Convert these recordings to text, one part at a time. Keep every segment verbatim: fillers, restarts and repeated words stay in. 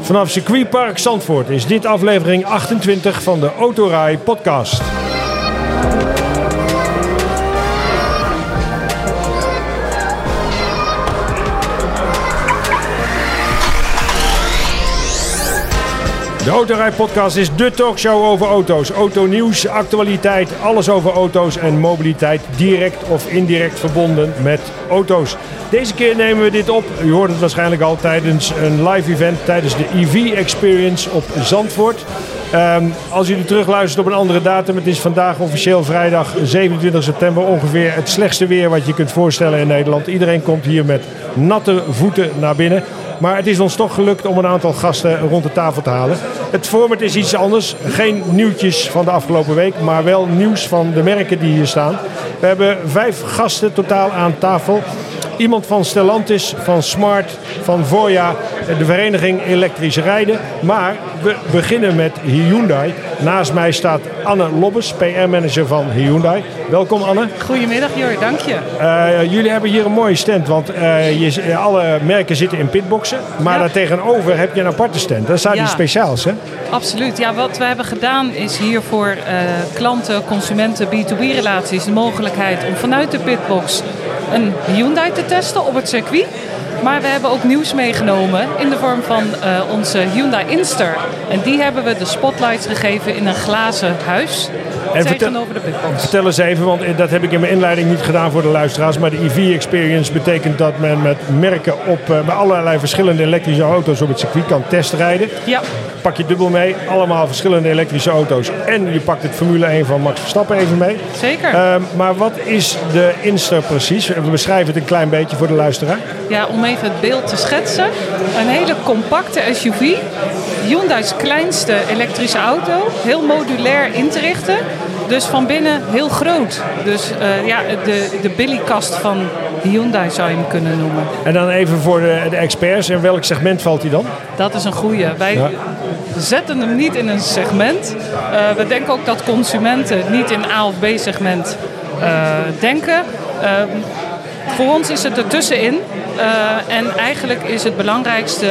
Vanaf circuitpark Zandvoort is dit aflevering achtentwintig van de Autorij podcast. De Autorij podcast is dé talkshow over auto's. Autonieuws, actualiteit, alles over auto's en mobiliteit. Direct of indirect verbonden met auto's. Deze keer nemen we dit op. U hoort het waarschijnlijk al tijdens een live event. Tijdens de E V Experience op Zandvoort. Um, als u terugluistert op een andere datum. Het is vandaag officieel vrijdag zevenentwintig september. Ongeveer het slechtste weer wat je kunt voorstellen in Nederland. Iedereen komt hier met natte voeten naar binnen. Maar het is ons toch gelukt om een aantal gasten rond de tafel te halen. Het format is iets anders. Geen nieuwtjes van de afgelopen week, maar wel nieuws van de merken die hier staan. We hebben vijf gasten totaal aan tafel. Iemand van Stellantis, van Smart, van Voya, de vereniging Elektrisch Rijden. Maar we beginnen met Hyundai. Naast mij staat Anne Lobbes, P R-manager van Hyundai. Welkom Anne. Goedemiddag Jor, dank je. Uh, jullie hebben hier een mooie stand, want uh, je, alle merken zitten in pitboxen. Maar ja. Daartegenover heb je een aparte stand. Dat zijn ja. die speciaals, hè? Absoluut. Ja, wat we hebben gedaan is hier voor uh, klanten, consumenten, B twee B relaties de mogelijkheid om vanuit de pitbox een Hyundai te testen op het circuit. Maar we hebben ook nieuws meegenomen in de vorm van uh, onze Hyundai Inster. En die hebben we de spotlights gegeven in een glazen huis. En tegenover de pitbox. Vertel eens even, want dat heb ik in mijn inleiding niet gedaan voor de luisteraars. Maar de E V Experience betekent dat men met merken op uh, bij allerlei verschillende elektrische auto's op het circuit kan testrijden. Ja. Pak je dubbel mee, allemaal verschillende elektrische auto's. En je pakt het Formule één van Max Verstappen even mee. Zeker. Uh, maar wat is de Inster precies? We beschrijven het een klein beetje voor de luisteraar. Ja, om even het beeld te schetsen. Een hele compacte S U V. Hyundai's kleinste elektrische auto. Heel modulair in te richten. Dus van binnen heel groot. Dus uh, ja, de, de Billy-kast van Hyundai zou je hem kunnen noemen. En dan even voor de, de experts. In welk segment valt hij dan? Dat is een goeie. Wij ja. zetten hem niet in een segment. Uh, we denken ook dat consumenten niet in A of B segment uh, denken. Uh, voor ons is het ertussenin. Uh, en eigenlijk is het belangrijkste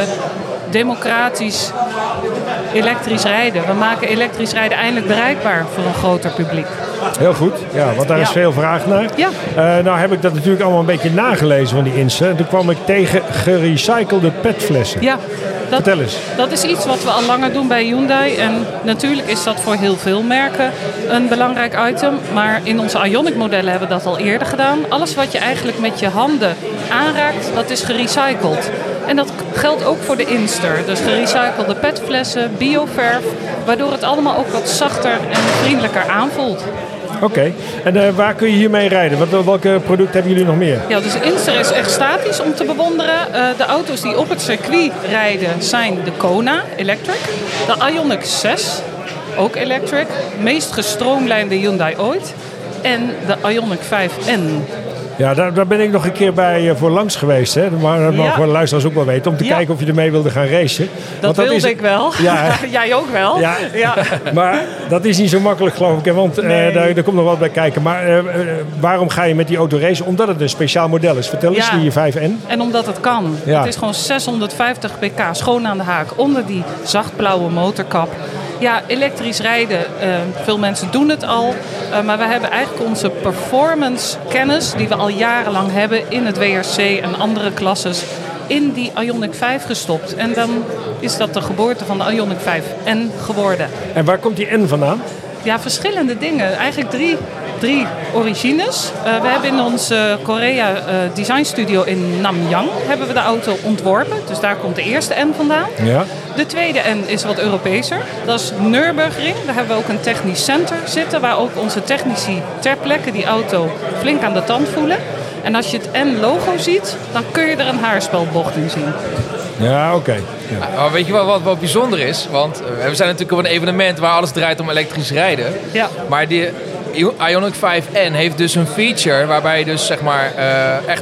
democratisch elektrisch rijden. We maken elektrisch rijden eindelijk bereikbaar voor een groter publiek. Heel goed, ja, want daar is ja. veel vraag naar. Ja. Uh, nou heb ik dat natuurlijk allemaal een beetje nagelezen van die Insta. En toen kwam ik tegen gerecyclede petflessen. Ja, dat, Vertel eens. Dat is iets wat we al langer doen bij Hyundai. En natuurlijk is dat voor heel veel merken een belangrijk item. Maar in onze Ioniq modellen hebben we dat al eerder gedaan. Alles wat je eigenlijk met je handen aanraakt, dat is gerecycled. En dat geldt ook voor de Inster. Dus gerecyclede petflessen, bioverf, waardoor het allemaal ook wat zachter en vriendelijker aanvoelt. Oké, okay. en uh, waar kun je hiermee rijden? Wat, welke producten hebben jullie nog meer? Ja, dus Inster is echt statisch om te bewonderen. Uh, de auto's die op het circuit rijden zijn de Kona Electric, de Ioniq zes, ook electric, meest gestroomlijnde Hyundai ooit, en de Ioniq vijf N. Ja, daar, daar ben ik nog een keer bij uh, voor langs geweest. Hè? Maar dat mogen ja. de luisteraars ook wel weten. Om te ja. kijken of je ermee wilde gaan racen. Dat, Want dat wilde is... ik wel. Ja. Jij ook wel. Ja. Ja. Maar dat is niet zo makkelijk, geloof ik. Hè? Want uh, nee. daar, daar komt nog wat bij kijken. Maar uh, uh, waarom ga je met die auto racen? Omdat het een speciaal model is. Vertel eens, ja. die vijf N. En omdat het kan. Ja. Het is gewoon zeshonderdvijftig pk schoon aan de haak. Onder die zachtblauwe motorkap. Ja, elektrisch rijden, uh, veel mensen doen het al. Uh, maar we hebben eigenlijk onze performance kennis, die we al jarenlang hebben in het W R C en andere klasses, in die Ioniq vijf gestopt. En dan is dat de geboorte van de Ioniq vijf N geworden. En waar komt die N vandaan? Ja, verschillende dingen. Eigenlijk drie, drie origines. Uh, we hebben in onze Korea uh, Design Studio in Namyang hebben we de auto ontworpen. Dus daar komt de eerste N vandaan. Ja. De tweede N is wat Europeeser. Dat is Nürburgring. Daar hebben we ook een technisch center zitten, waar ook onze technici ter plekke die auto flink aan de tand voelen. En als je het N-logo ziet, dan kun je er een haarspelbocht in zien. Ja, oké. Okay. Ja. Maar weet je wel wat, wat bijzonder is? Want uh, we zijn natuurlijk op een evenement waar alles draait om elektrisch rijden. Ja. Maar die Ioniq vijf N heeft dus een feature waarbij je dus zeg maar uh, echt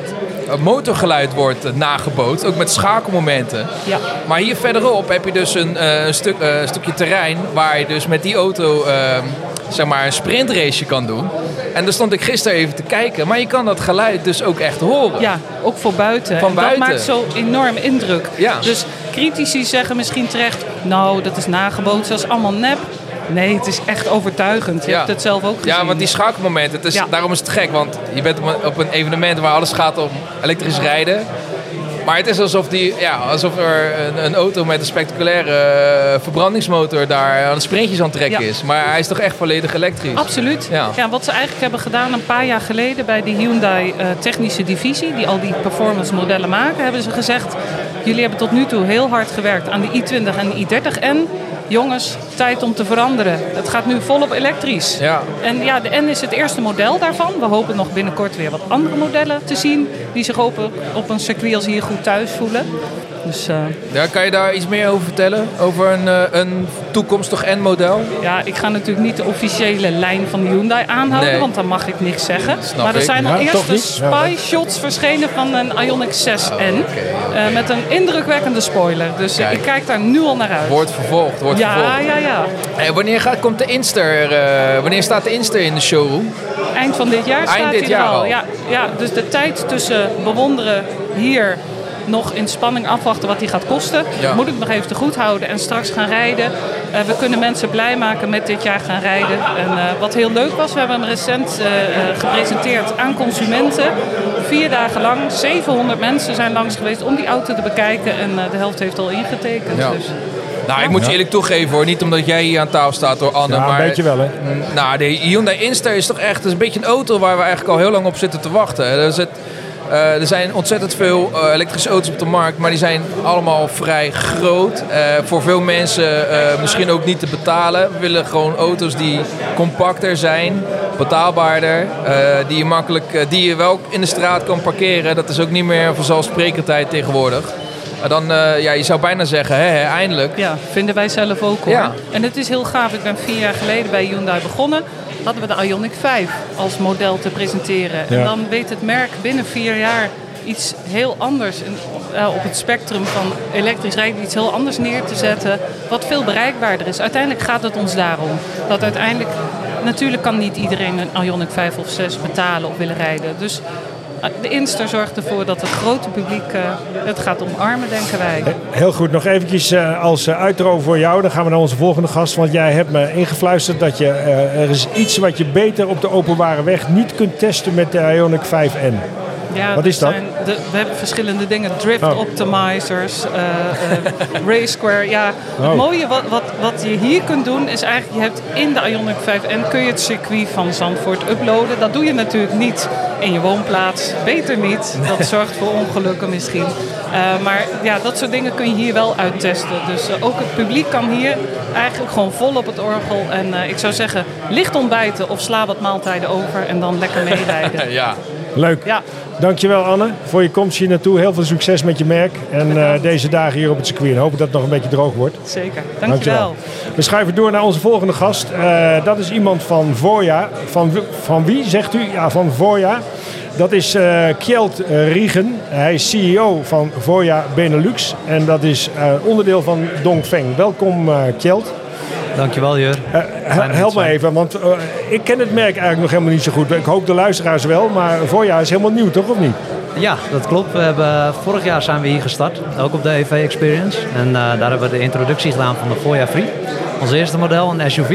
motorgeluid wordt uh, nagebootst. Ook met schakelmomenten. Ja. Maar hier verderop heb je dus een, uh, een, stuk, uh, een stukje terrein waar je dus met die auto uh, zeg maar een sprintrace kan doen. En daar stond ik gisteren even te kijken. Maar je kan dat geluid dus ook echt horen. Ja, ook voor buiten. Van en buiten. Dat maakt zo enorm indruk. Ja. Dus critici zeggen misschien terecht, nou, dat is nagebootst, dat is allemaal nep. Nee, het is echt overtuigend. Je ja. hebt het zelf ook gezien. Ja, want die schakelmomenten, het is, ja. daarom is het gek. Want je bent op een, op een evenement waar alles gaat om elektrisch rijden. Maar het is alsof, die, ja, alsof er een, een auto met een spectaculaire uh, verbrandingsmotor daar aan de sprintjes aan het trekken ja. is. Maar hij is toch echt volledig elektrisch? Absoluut. Ja. Ja, wat ze eigenlijk hebben gedaan een paar jaar geleden bij de Hyundai uh, technische divisie, die al die performance modellen maken, hebben ze gezegd, jullie hebben tot nu toe heel hard gewerkt aan de i twintig en de i dertig N. Jongens, tijd om te veranderen. Het gaat nu volop elektrisch. Ja. En ja, de N is het eerste model daarvan. We hopen nog binnenkort weer wat andere modellen te zien die zich op, op een circuit als hier goed thuis voelen. Dus, uh... ja, kan je daar iets meer over vertellen? Over een, uh, een toekomstig N-model? Ja, ik ga natuurlijk niet de officiële lijn van de Hyundai aanhouden, nee. want dan mag ik niks zeggen. Snap maar er ik. zijn al ja, eerste spy shots verschenen van een Ioniq zes N. Oh, okay. uh, met een indrukwekkende spoiler. Dus kijk. ik kijk daar nu al naar uit. Wordt vervolgd, wordt ja, vervolgd. Ja, ja, ja. En wanneer gaat, komt de Inster, uh, wanneer staat de Inster in de showroom? Eind van dit jaar staat Eind dit hij jaar er al. al. Ja, ja, dus de tijd tussen bewonderen hier, nog in spanning afwachten wat die gaat kosten. Ja. Moet ik nog even te goed houden en straks gaan rijden. Uh, we kunnen mensen blij maken met dit jaar gaan rijden. En uh, wat heel leuk was, we hebben hem recent uh, uh, gepresenteerd aan consumenten. Vier dagen lang, zevenhonderd mensen zijn langs geweest om die auto te bekijken. En uh, de helft heeft al ingetekend. Ja. Dus. Nou, ik moet je eerlijk toegeven hoor. Niet omdat jij hier aan tafel staat hoor, Anne. Ja, maar, een beetje wel hè. Nou, de Hyundai Inster is toch echt is een beetje een auto waar we eigenlijk al heel lang op zitten te wachten. Er zit, Uh, er zijn ontzettend veel uh, elektrische auto's op de markt, maar die zijn allemaal vrij groot. Uh, voor veel mensen uh, misschien ook niet te betalen. We willen gewoon auto's die compacter zijn, betaalbaarder, uh, die, je makkelijk, uh, die je wel in de straat kan parkeren. Dat is ook niet meer vanzelfsprekendheid tegenwoordig. Uh, dan, uh, ja, je zou bijna zeggen, hè, hè, eindelijk. Ja, vinden wij zelf ook hoor. Ja. En het is heel gaaf. Ik ben vier jaar geleden bij Hyundai begonnen. Hadden we de Ioniq vijf als model te presenteren. Ja. En dan weet het merk binnen vier jaar iets heel anders in, uh, op het spectrum van elektrisch rijden, iets heel anders neer te zetten, wat veel bereikbaarder is. Uiteindelijk gaat het ons daarom. Dat uiteindelijk, natuurlijk kan niet iedereen een Ioniq vijf of zes betalen of willen rijden. Dus de Inster zorgt ervoor dat het grote publiek uh, het gaat omarmen, denken wij. Heel goed, nog eventjes uh, als uh, uitro voor jou. Dan gaan we naar onze volgende gast. Want jij hebt me ingefluisterd dat je, uh, er is iets wat je beter op de openbare weg niet kunt testen met de Ioniq vijf N. Ja, wat is dat? Zijn de, we hebben verschillende dingen. Drift oh. optimizers, uh, uh, race square. Ja, oh. Het mooie wat, wat, wat je hier kunt doen is eigenlijk, je hebt in de Ioniq vijf N kun je het circuit van Zandvoort uploaden. Dat doe je natuurlijk niet in je woonplaats. Beter niet. Dat zorgt voor ongelukken misschien. Uh, maar ja, dat soort dingen kun je hier wel uittesten. Dus uh, ook het publiek kan hier eigenlijk gewoon vol op het orgel. En uh, ik zou zeggen, licht ontbijten of sla wat maaltijden over en dan lekker meerijden. Ja. Leuk. Ja. Dankjewel Anne voor je komst hier naartoe. Heel veel succes met je merk. En uh, deze dagen hier op het circuit. En hopen dat het nog een beetje droog wordt. Zeker. Dankjewel. Dankjewel. We schuiven door naar onze volgende gast. Uh, dat is iemand van Voya. Van, van wie zegt u? Ja, van Voya. Dat is uh, Kjeld Riegen. Hij is C E O van Voya Benelux. En dat is uh, onderdeel van Dongfeng. Welkom uh, Kjeld. Dankjewel, Jur. Uh, help me even, want uh, ik ken het merk eigenlijk nog helemaal niet zo goed. Ik hoop de luisteraars wel, maar Voya is helemaal nieuw, toch? Of niet? Ja, dat klopt. We hebben, vorig jaar zijn we hier gestart, ook op de E V Experience. En uh, daar hebben we de introductie gedaan van de Voya Free. Ons eerste model, een S U V.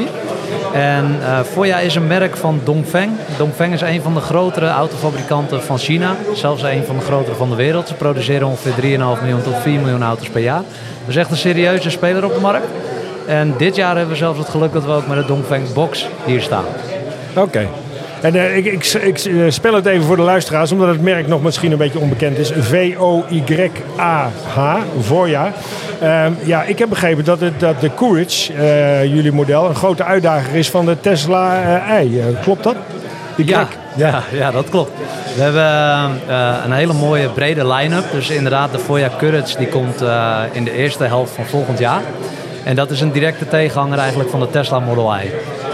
En uh, Voya is een merk van Dongfeng. Dongfeng is een van de grotere autofabrikanten van China. Zelfs een van de grotere van de wereld. Ze produceren ongeveer drie komma vijf miljoen tot vier miljoen auto's per jaar. Dus echt een serieuze speler op de markt. En dit jaar hebben we zelfs het geluk dat we ook met de Dongfeng Box hier staan. Oké. Okay. En uh, ik, ik, ik uh, spel het even voor de luisteraars, omdat het merk nog misschien een beetje onbekend is. V O Y A H, Voya. Uh, ja, ik heb begrepen dat, het, dat de Courage, uh, jullie model, een grote uitdager is van de Tesla uh, i. Uh, klopt dat? Y. Ja, ja, ja, dat klopt. We hebben uh, een hele mooie brede line-up. Dus inderdaad, de Voya Courage die komt uh, in de eerste helft van volgend jaar. En dat is een directe tegenhanger eigenlijk van de Tesla Model I.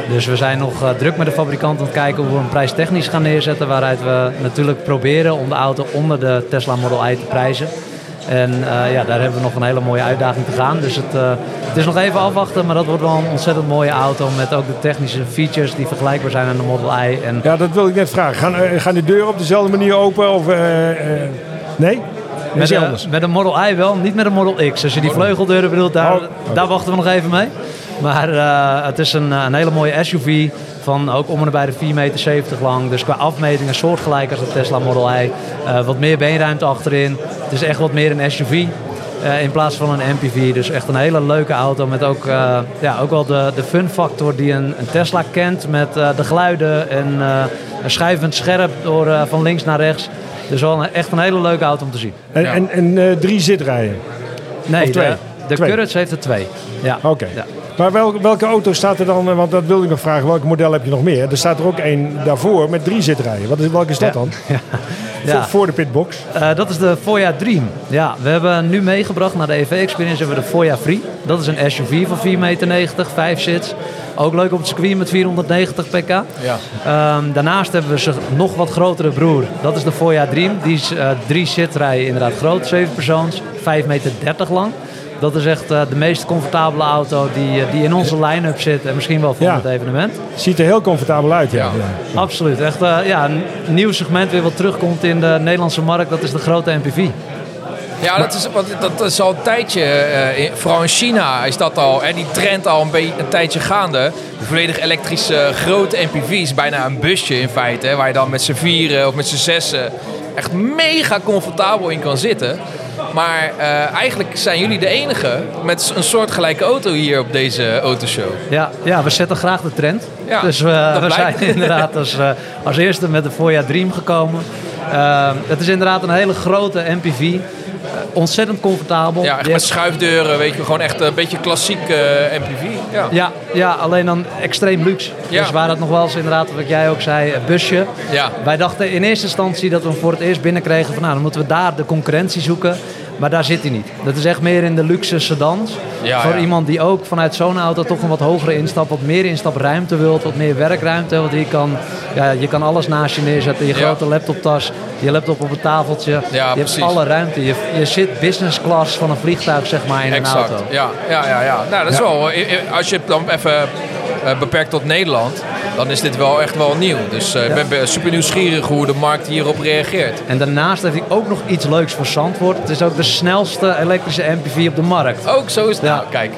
Dus we zijn nog uh, druk met de fabrikant aan het kijken hoe we hem prijstechnisch gaan neerzetten. Waaruit we natuurlijk proberen om de auto onder de Tesla Model I te prijzen. En uh, ja, daar hebben we nog een hele mooie uitdaging te gaan. Dus het, uh, het is nog even afwachten, maar dat wordt wel een ontzettend mooie auto met ook de technische features die vergelijkbaar zijn aan de Model I. En ja, dat wil ik net vragen. Gaan, uh, gaan de deuren op dezelfde manier open? Of, uh, uh, nee? Met de, met de Model I wel, niet met de Model X. Als je die vleugeldeuren bedoelt, daar, oh. daar wachten we nog even mee. Maar uh, het is een, een hele mooie S U V van ook om en bij de vier meter zeventig lang. Dus qua afmetingen soortgelijk als de Tesla Model I. Uh, wat meer beenruimte achterin. Het is echt wat meer een S U V uh, in plaats van een M P V. Dus echt een hele leuke auto met ook, uh, ja, ook wel de, de fun factor die een, een Tesla kent. Met uh, de geluiden en uh, een schuivend scherp door, uh, van links naar rechts. Dus wel een, echt een hele leuke auto om te zien. En, ja. en, en uh, drie zitrijen? Nee, of twee? de, de twee. Courage heeft er twee. Ja. Oké. Okay. Ja. Maar wel, welke auto staat er dan, want dat wilde ik nog vragen, welk model heb je nog meer? Er staat er ook één daarvoor met drie zitrijen. Wat is, welke is dat ja. dan? Ja. Ja. Voor, voor de pitbox? Uh, dat is de Voya Dream. Ja, we hebben nu meegebracht naar de E V Experience hebben we de Voya Free. Dat is een S U V van vier meter negentig, vijf zits. Ook leuk op het circuit met vierhonderdnegentig pk. Ja. Um, daarnaast hebben we zijn nog wat grotere broer. Dat is de Voya Dream. Die is uh, drie zitrijen inderdaad groot, zeven persoons, vijf meter dertig lang. Dat is echt uh, de meest comfortabele auto die, uh, die in onze line-up zit. En misschien wel voor ja. het evenement. Ziet er heel comfortabel uit, ja. ja. ja. Absoluut. Echt uh, ja, een nieuw segment weer wat terugkomt in de Nederlandse markt. Dat is de grote M P V. Ja, dat is, dat is al een tijdje, uh, vooral in China is dat al, hè, die trend al een, beetje, een tijdje gaande. De volledig elektrische grote M P V's, bijna een busje in feite, hè, waar je dan met z'n vieren of met z'n zessen echt mega comfortabel in kan zitten. Maar uh, eigenlijk zijn jullie de enige met een soortgelijke auto hier op deze autoshow. Ja, ja, we zetten graag de trend. Ja, dus uh, we blijkt. zijn inderdaad als, uh, als eerste met de Voya Dream gekomen. Uh, het is inderdaad een hele grote M P V. Uh, ontzettend comfortabel. Ja, echt met schuifdeuren, weet je, gewoon echt een beetje klassiek uh, M P V. Ja. Ja, ja, alleen dan extreem luxe. Ja. Dus waar dat nog wel eens inderdaad, wat jij ook zei, een busje. Ja. Wij dachten in eerste instantie dat we hem voor het eerst binnenkregen van nou, dan moeten we daar de concurrentie zoeken. Maar daar zit hij niet. Dat is echt meer in de luxe sedans. Ja, voor ja. iemand die ook vanuit zo'n auto toch een wat hogere instap, wat meer instapruimte wilt, wat meer werkruimte. Want je kan, ja, je kan alles naast je neerzetten. Je ja. grote laptoptas, je laptop op een tafeltje. Ja, je precies. hebt alle ruimte. Je, je zit business class van een vliegtuig zeg maar in exact. een auto. Ja, ja, ja, ja. Nou, dat is ja. wel, als je het dan even uh, beperkt tot Nederland, dan is dit wel echt wel nieuw. Dus uh, ja. ik ben super nieuwsgierig hoe de markt hierop reageert. En daarnaast heeft hij ook nog iets leuks voor Zandvoort. Het is ook de snelste elektrische M P V op de markt. Ook zo is het. Ja. Nou, kijk.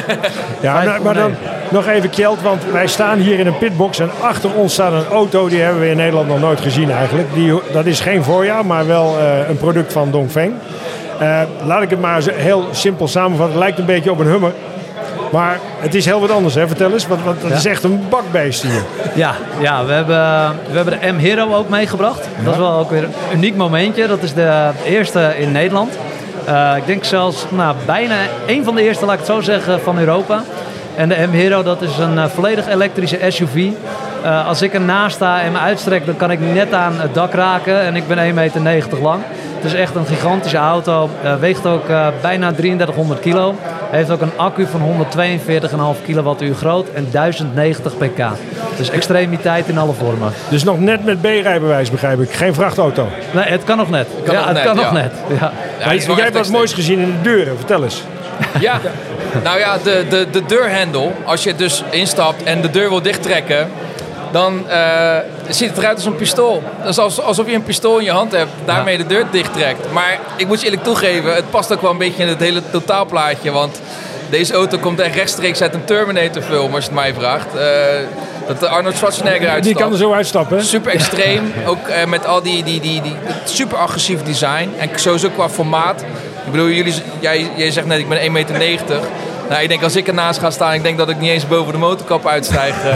Ja, nou, maar dan nog even Kjeld, want wij staan hier in een pitbox en achter ons staat een auto, die hebben we in Nederland nog nooit gezien eigenlijk. Die, dat is geen Voya, maar wel uh, een product van Dongfeng. Uh, laat ik het maar heel simpel samenvatten. Het lijkt een beetje op een Hummer. Maar het is heel wat anders, hè? Vertel eens, want, want het ja. is echt een bakbeest hier. Ja, ja we, hebben, we hebben de M-Hero ook meegebracht. Ja. Dat is wel ook weer een uniek momentje. Dat is de eerste in Nederland. Uh, ik denk zelfs nou, bijna een van de eerste, laat ik het zo zeggen, van Europa. En de M-Hero, dat is een uh, volledig elektrische S U V. Uh, als ik ernaast sta en me uitstrek, dan kan ik net aan het dak raken. En ik ben één meter negentig lang. Het is echt een gigantische auto. Uh, weegt ook uh, bijna drieëndertighonderd kilo. Heeft ook een accu van honderdtweeënveertig komma vijf kilowattuur groot en duizend negentig pk. Dus extremiteit in alle vormen. Dus nog net met B-rijbewijs, begrijp ik. Geen vrachtauto. Nee, het kan nog net. Het kan ja, nog het net, kan ja. nog net. Ja. Ja, maar jij hebt wat moois gezien in de deuren. Vertel eens. Ja, nou ja, de, de, de deurhendel. Als je dus instapt en de deur wil dichttrekken, dan uh, ziet het eruit als een pistool. Dat is als, alsof je een pistool in je hand hebt, daarmee ja. de deur dichttrekt. Maar ik moet je eerlijk toegeven, het past ook wel een beetje in het hele totaalplaatje. Want deze auto komt echt rechtstreeks uit een Terminator film, als je het mij vraagt. Uh, dat de Arnold Schwarzenegger uitstapt. Die kan er zo uitstappen, hè? Super extreem. Ook uh, met al die, die, die, die super agressief design. En sowieso qua formaat. Ik bedoel, jullie, jij, jij zegt net, ik ben één meter negentig. Nou, ik denk als ik ernaast ga staan, ik denk dat ik niet eens boven de motorkap uitstijg. Uh,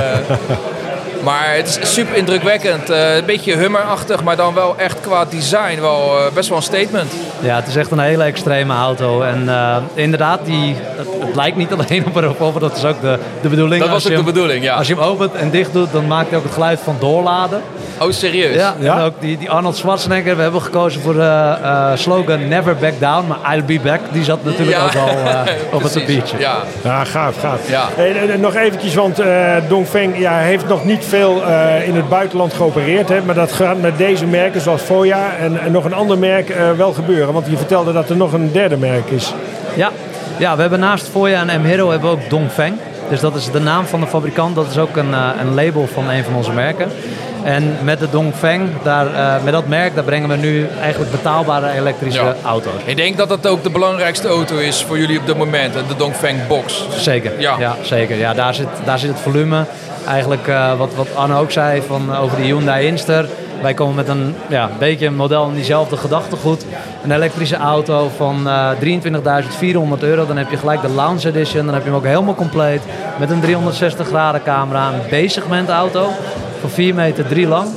maar het is super indrukwekkend. Uh, een beetje Hummer-achtig, maar dan wel echt qua design wel uh, best wel een statement. Ja, het is echt een hele extreme auto. En uh, inderdaad, die, het, het lijkt niet alleen op een revolver, dat is ook de, de bedoeling. Dat was ook de hem, bedoeling, ja. Als je hem opent en dicht doet, dan maakt hij ook het geluid van doorladen. Oh, serieus? Ja, Ja? en ook die, die Arnold Schwarzenegger. We hebben gekozen voor de uh, slogan Never Back Down, maar I'll be back. Die zat natuurlijk Ja. ook al uh, op het Precies. tapijtje. Ja. Ja, gaaf, gaaf. Ja. Eh, eh, nog eventjes, want uh, Dongfeng ja, heeft nog niet veel uh, in het buitenland geopereerd. Hè, maar dat gaat met deze merken zoals Voya en, en nog een ander merk uh, wel gebeuren. Want je vertelde dat er nog een derde merk is. Ja, ja, we hebben naast Voya en M-Hero hebben we ook Dongfeng. Dus dat is de naam van de fabrikant. Dat is ook een, uh, een label van een van onze merken. En met de Dongfeng, daar, uh, met dat merk, daar brengen we nu eigenlijk betaalbare elektrische Ja. auto's. Ik denk dat dat ook de belangrijkste auto is voor jullie op dit moment, de Dongfeng Box. Zeker, Ja. ja. zeker. Ja, daar, zit, daar zit het volume. Eigenlijk uh, wat, wat Anne ook zei van, uh, over de Hyundai Inster. Wij komen met een ja, beetje een model in diezelfde gedachtegoed. Een elektrische auto van uh, drieëntwintigduizend vierhonderd euro. Dan heb je gelijk de Lounge Edition. Dan heb je hem ook helemaal compleet. Met een driehonderdzestig graden camera. Een B-segment auto. Van vier meter drie lang.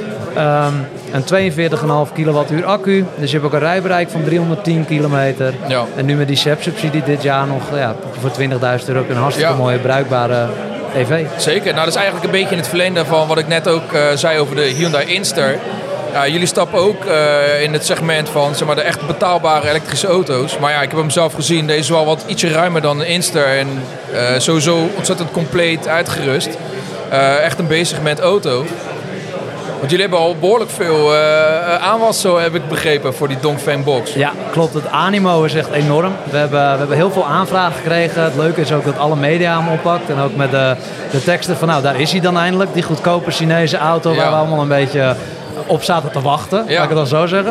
Um, een tweeënveertig komma vijf kilowattuur accu. Dus je hebt ook een rijbereik van driehonderdtien kilometer. Ja. En nu met die S E P-subsidie dit jaar nog ja, voor twintigduizend euro heb je een hartstikke Ja. mooie bruikbare E V. Zeker. Nou, dat is eigenlijk een beetje in het verlengde van wat ik net ook uh, zei over de Hyundai Inster. Uh, jullie stappen ook uh, in het segment van zeg maar, de echt betaalbare elektrische auto's. Maar ja, ik heb hem zelf gezien. Deze is wel wat ietsje ruimer dan de Inster. En uh, sowieso ontzettend compleet uitgerust. Uh, echt een B-segment auto. Want jullie hebben al behoorlijk veel uh, aanwas, zo heb ik begrepen, voor die Dongfeng Box. Ja, klopt. Het animo is echt enorm. We hebben, we hebben heel veel aanvragen gekregen. Het leuke is ook dat alle media hem oppakt. En ook met de, de teksten van, nou, daar is hij dan eindelijk. Die goedkope Chinese auto Ja. waar we allemaal een beetje op zaten te wachten. Ja. Laat ik het dan zo zeggen.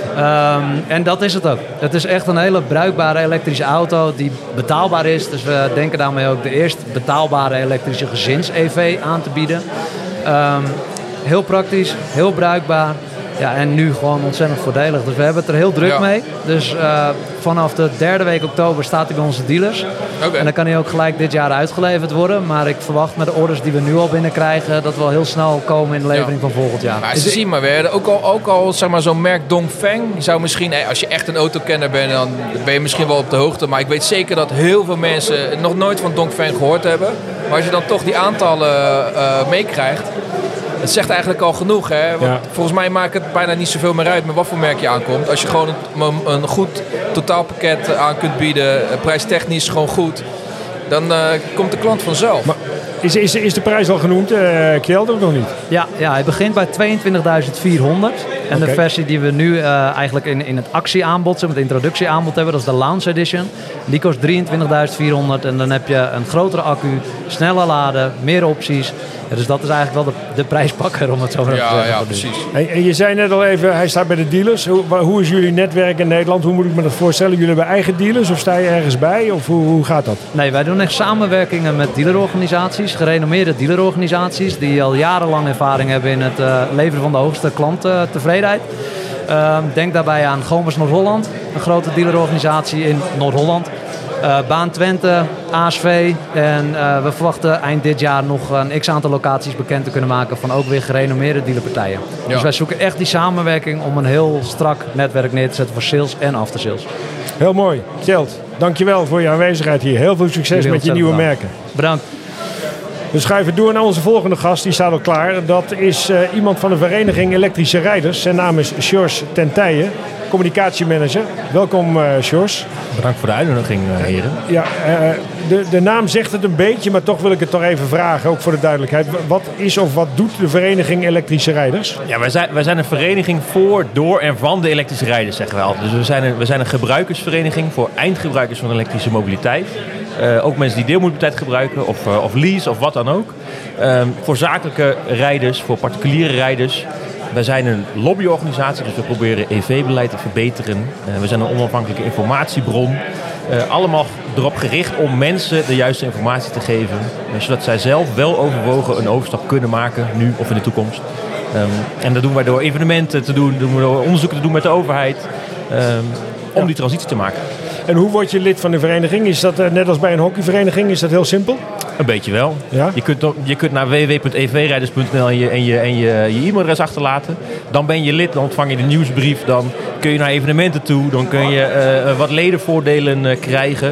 Um, en dat is het ook. Het is echt een hele bruikbare elektrische auto die betaalbaar is. Dus we denken daarmee ook de eerste betaalbare elektrische gezins-E V aan te bieden. Um, heel praktisch, heel bruikbaar. Ja, en nu gewoon ontzettend voordelig. Dus we hebben het er heel druk Ja. mee. Dus uh, vanaf de derde week oktober staat hij bij onze dealers. Okay. En dan kan hij ook gelijk dit jaar uitgeleverd worden. Maar ik verwacht met de orders die we nu al binnenkrijgen dat we al heel snel komen in de levering Ja. van volgend jaar. Maar ze zien maar weer, ook al, ook al zeg maar, zo'n merk Dongfeng, je zou misschien, als je echt een autokenner bent, dan ben je misschien wel op de hoogte. Maar ik weet zeker dat heel veel mensen nog nooit van Dongfeng gehoord hebben. Maar als je dan toch die aantallen uh, meekrijgt, het zegt eigenlijk al genoeg. Hè? Want Ja. volgens mij maakt het bijna niet zoveel meer uit met wat voor merk je aankomt. Als je gewoon een, een goed totaalpakket aan kunt bieden, prijstechnisch gewoon goed, dan uh, komt de klant vanzelf. Maar is, is, is de prijs al genoemd, uh, Kjeld, of nog niet? Ja, ja, hij begint bij tweeëntwintigduizend vierhonderd. En Oké. de versie die we nu uh, eigenlijk in, in het actieaanbod, met het introductieaanbod hebben, dat is de Lounge Edition. Die kost drieëntwintigduizend vierhonderd en dan heb je een grotere accu, sneller laden, meer opties. Ja, dus dat is eigenlijk wel de, de prijspakker, om het zo maar te Ja, zeggen. ja, precies. En, en je zei net al even, hij staat bij de dealers. Hoe, wa- hoe is jullie netwerk in Nederland? Hoe moet ik me dat voorstellen? Jullie hebben eigen dealers of sta je ergens bij? Of hoe, hoe gaat dat? Nee, wij doen echt samenwerkingen met dealerorganisaties, gerenommeerde dealerorganisaties, die al jarenlang ervaring hebben in het uh, leveren van de hoogste klanttevredenheid. Uh, denk daarbij aan Gomers Noord-Holland, een grote dealerorganisatie in Noord-Holland. Uh, Baan Twente, A S V en uh, we verwachten eind dit jaar nog een x-aantal locaties bekend te kunnen maken van ook weer gerenommeerde dealerpartijen. Ja. Dus wij zoeken echt die samenwerking om een heel strak netwerk neer te zetten voor sales en aftersales. Heel mooi. Kjeld, dankjewel voor je aanwezigheid hier. Heel veel succes Jullie met je nieuwe ontzettend merken. Bedankt. We schuiven door naar onze volgende gast. Die staat al klaar. Dat is uh, iemand van de vereniging Elektrische Rijders. Zijn naam is Sjors Tentijen, communicatiemanager. Welkom, uh, Sjors. Bedankt voor de uitnodiging, uh, heren. Ja, uh, de, de naam zegt het een beetje, maar toch wil ik het toch even vragen, ook voor de duidelijkheid. Wat is of wat doet de vereniging Elektrische Rijders? Ja, wij zijn, wij zijn een vereniging voor, door en van de elektrische rijders, zeggen we altijd. Dus we zijn een, we zijn een gebruikersvereniging voor eindgebruikers van elektrische mobiliteit. Uh, ook mensen die deelmobiliteit gebruiken of, uh, of lease of wat dan ook. Um, voor zakelijke rijders, voor particuliere rijders. Wij zijn een lobbyorganisatie, dus we proberen E V-beleid te verbeteren. Uh, we zijn een onafhankelijke informatiebron. Uh, allemaal erop gericht om mensen de juiste informatie te geven. Uh, zodat zij zelf wel overwogen een overstap kunnen maken, nu of in de toekomst. Um, en dat doen wij door evenementen te doen, doen we door onderzoeken te doen met de overheid. Um, om Ja. die transitie te maken. En hoe word je lid van de vereniging? Is dat uh, net als bij een hockeyvereniging? Is dat heel simpel? Een beetje wel. Ja? Je kunt, je kunt naar w w w punt e v rijders punt n l en je, en je, en je, je e-mailadres achterlaten. Dan ben je lid, dan ontvang je de nieuwsbrief. Dan kun je naar evenementen toe. Dan kun je uh, wat ledenvoordelen uh, krijgen.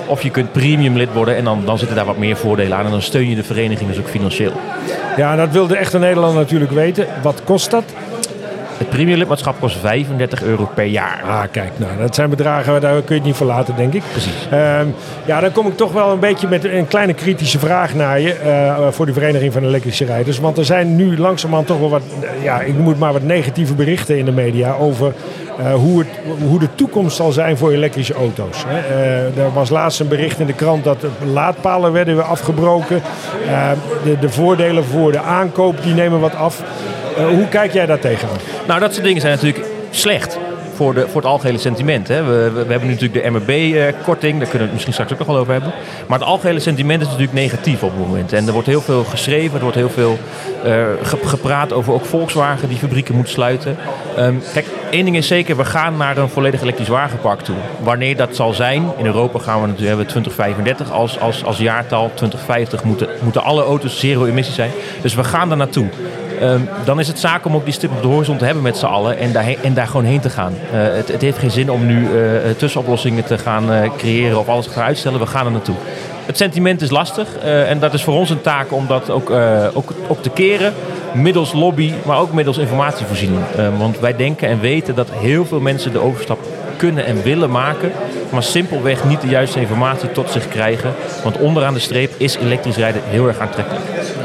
Of je kunt premium lid worden en dan, dan zitten daar wat meer voordelen aan. En dan steun je de vereniging dus ook financieel. Ja, dat wil de echte Nederlander natuurlijk weten. Wat kost dat? Het premium lidmaatschap kost vijfendertig euro per jaar. Ah, kijk, nou, dat zijn bedragen, daar kun je het niet voor laten, denk ik. Precies. Um, ja, dan kom ik toch wel een beetje met een kleine kritische vraag naar je uh, voor de Vereniging van Elektrische Rijders. Want er zijn nu langzamerhand toch wel wat, ja, ik noem het maar wat negatieve berichten in de media over uh, hoe, het, hoe de toekomst zal zijn voor elektrische auto's. Hè. Uh, er was laatst een bericht in de krant dat laadpalen werden weer afgebroken. Uh, de, de voordelen voor de aankoop, die nemen wat af. Uh, hoe kijk jij daar tegenaan? Nou, dat soort dingen zijn natuurlijk slecht voor, de, voor het algehele sentiment. Hè. We, we, we hebben nu natuurlijk de M R B-korting, daar kunnen we het misschien straks ook nog wel over hebben. Maar het algehele sentiment is natuurlijk negatief op het moment. En er wordt heel veel geschreven, er wordt heel veel uh, gepraat over ook Volkswagen die fabrieken moet sluiten. Um, kijk, één ding is zeker, we gaan naar een volledig elektrisch wagenpark toe. Wanneer dat zal zijn, in Europa gaan we natuurlijk hebben twintig vijfendertig als, als, als jaartal. twintig vijftig moeten, moeten alle auto's zero emissie zijn. Dus we gaan daar naartoe. Um, dan is het zaak om ook die stip op de horizon te hebben met z'n allen en daar, en daar gewoon heen te gaan. Uh, het, het heeft geen zin om nu uh, tussenoplossingen te gaan uh, creëren of alles te gaan uitstellen. We gaan er naartoe. Het sentiment is lastig uh, en dat is voor ons een taak om dat ook, uh, ook, ook te keren. Middels lobby, maar ook middels informatievoorziening. Uh, want wij denken en weten dat heel veel mensen de overstap kunnen en willen maken, maar simpelweg niet de juiste informatie tot zich krijgen. Want onderaan de streep is elektrisch rijden heel erg aantrekkelijk.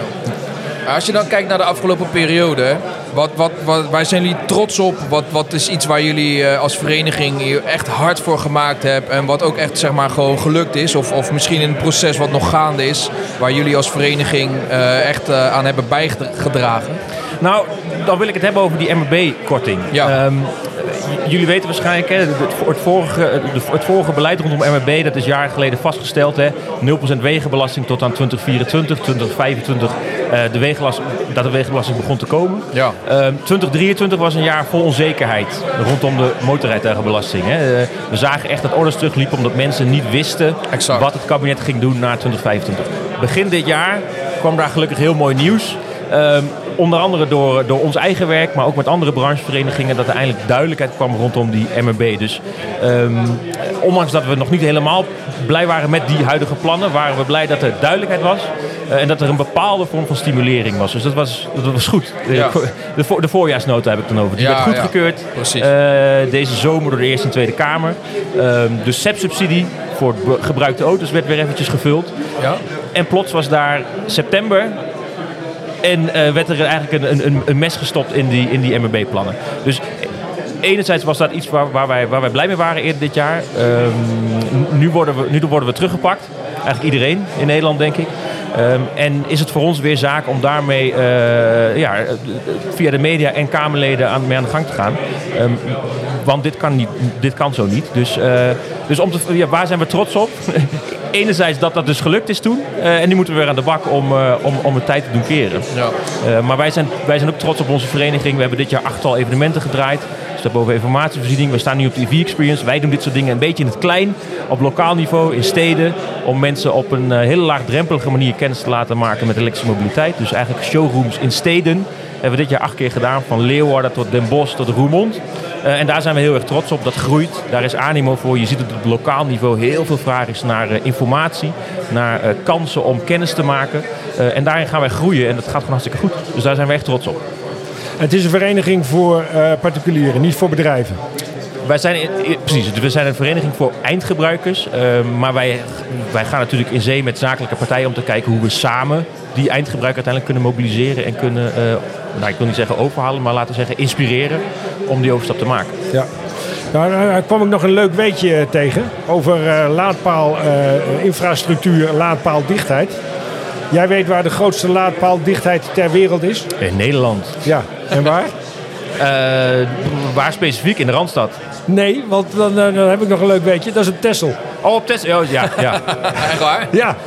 Als je dan kijkt naar de afgelopen periode, wat, wat, wat, waar zijn jullie trots op? Wat, wat is iets waar jullie uh, als vereniging hier echt hard voor gemaakt hebben en wat ook echt zeg maar gewoon gelukt is? Of, of misschien een proces wat nog gaande is, waar jullie als vereniging uh, echt uh, aan hebben bijgedragen? Nou, dan wil ik het hebben over die M R B-korting. Ja. Um, Jullie weten waarschijnlijk, hè, het, vorige, het vorige beleid rondom M R B, dat is jaren geleden vastgesteld. Hè, nul procent wegenbelasting tot aan twintig vierentwintig, twintig vijfentwintig, uh, de wegenbelasting, dat de wegenbelasting begon te komen. Ja. Uh, twintig drieëntwintig was een jaar vol onzekerheid rondom de motorrijtuigenbelasting. Hè. Uh, we zagen echt dat orders terugliepen omdat mensen niet wisten exact wat het kabinet ging doen na twintig vijfentwintig. Begin dit jaar kwam daar gelukkig heel mooi nieuws. Uh, Onder andere door, door ons eigen werk, maar ook met andere brancheverenigingen, dat er eindelijk duidelijkheid kwam rondom die M R B. Dus um, ondanks dat we nog niet helemaal blij waren met die huidige plannen, waren we blij dat er duidelijkheid was uh, en dat er een bepaalde vorm van stimulering was. Dus dat was, dat was goed. Ja. De, voor, de voorjaarsnota heb ik het dan over. Die ja, werd goedgekeurd ja. uh, deze zomer door de Eerste en Tweede Kamer. Um, de C E P-subsidie voor gebruikte auto's werd weer eventjes gevuld. Ja. En plots was daar september. En uh, werd er eigenlijk een, een, een mes gestopt in die, in die M R B-plannen. Dus enerzijds was dat iets waar, waar, wij, waar wij blij mee waren eerder dit jaar. Um, nu, worden we, nu worden we teruggepakt. Eigenlijk iedereen in Nederland, denk ik. Um, en is het voor ons weer zaak om daarmee uh, ja, via de media en Kamerleden aan, mee aan de gang te gaan. Um, want dit kan, niet, dit kan zo niet. Dus, uh, dus om te, ja, waar zijn we trots op? Enerzijds dat dat dus gelukt is toen. Uh, en nu moeten we weer aan de bak om, uh, om, om het tijd te doen keren. Ja. Uh, maar wij zijn, wij zijn ook trots op onze vereniging. We hebben dit jaar achttal evenementen gedraaid. Dus we hebben over informatievoorziening. We staan nu op de E V-experience. Wij doen dit soort dingen een beetje in het klein. Op lokaal niveau, in steden. Om mensen op een uh, hele laagdrempelige manier kennis te laten maken met elektrische mobiliteit. Dus eigenlijk showrooms in steden. Dat hebben we dit jaar acht keer gedaan. Van Leeuwarden tot Den Bosch tot Roermond. Uh, en daar zijn we heel erg trots op. Dat groeit. Daar is animo voor. Je ziet dat op lokaal niveau heel veel vraag is naar uh, informatie. Naar uh, kansen om kennis te maken. Uh, en daarin gaan wij groeien. En dat gaat gewoon hartstikke goed. Dus daar zijn we echt trots op. Het is een vereniging voor uh, particulieren, niet voor bedrijven. Wij zijn, precies, we zijn een vereniging voor eindgebruikers. Uh, maar wij, wij gaan natuurlijk in zee met zakelijke partijen om te kijken hoe we samen die eindgebruiker uiteindelijk kunnen mobiliseren en kunnen, uh, nou, ik wil niet zeggen overhalen, maar laten we zeggen inspireren om die overstap te maken. Ja. Nou, daar kwam ik nog een leuk weetje tegen over uh, laadpaalinfrastructuur, uh, laadpaaldichtheid. Jij weet waar de grootste laadpaaldichtheid ter wereld is? In Nederland. Ja, en waar? uh, waar specifiek? In de Randstad? Nee, want dan, dan heb ik nog een leuk weetje. Dat is op Texel. Oh, op Texel. Oh, ja, ja. Echt waar? Ja.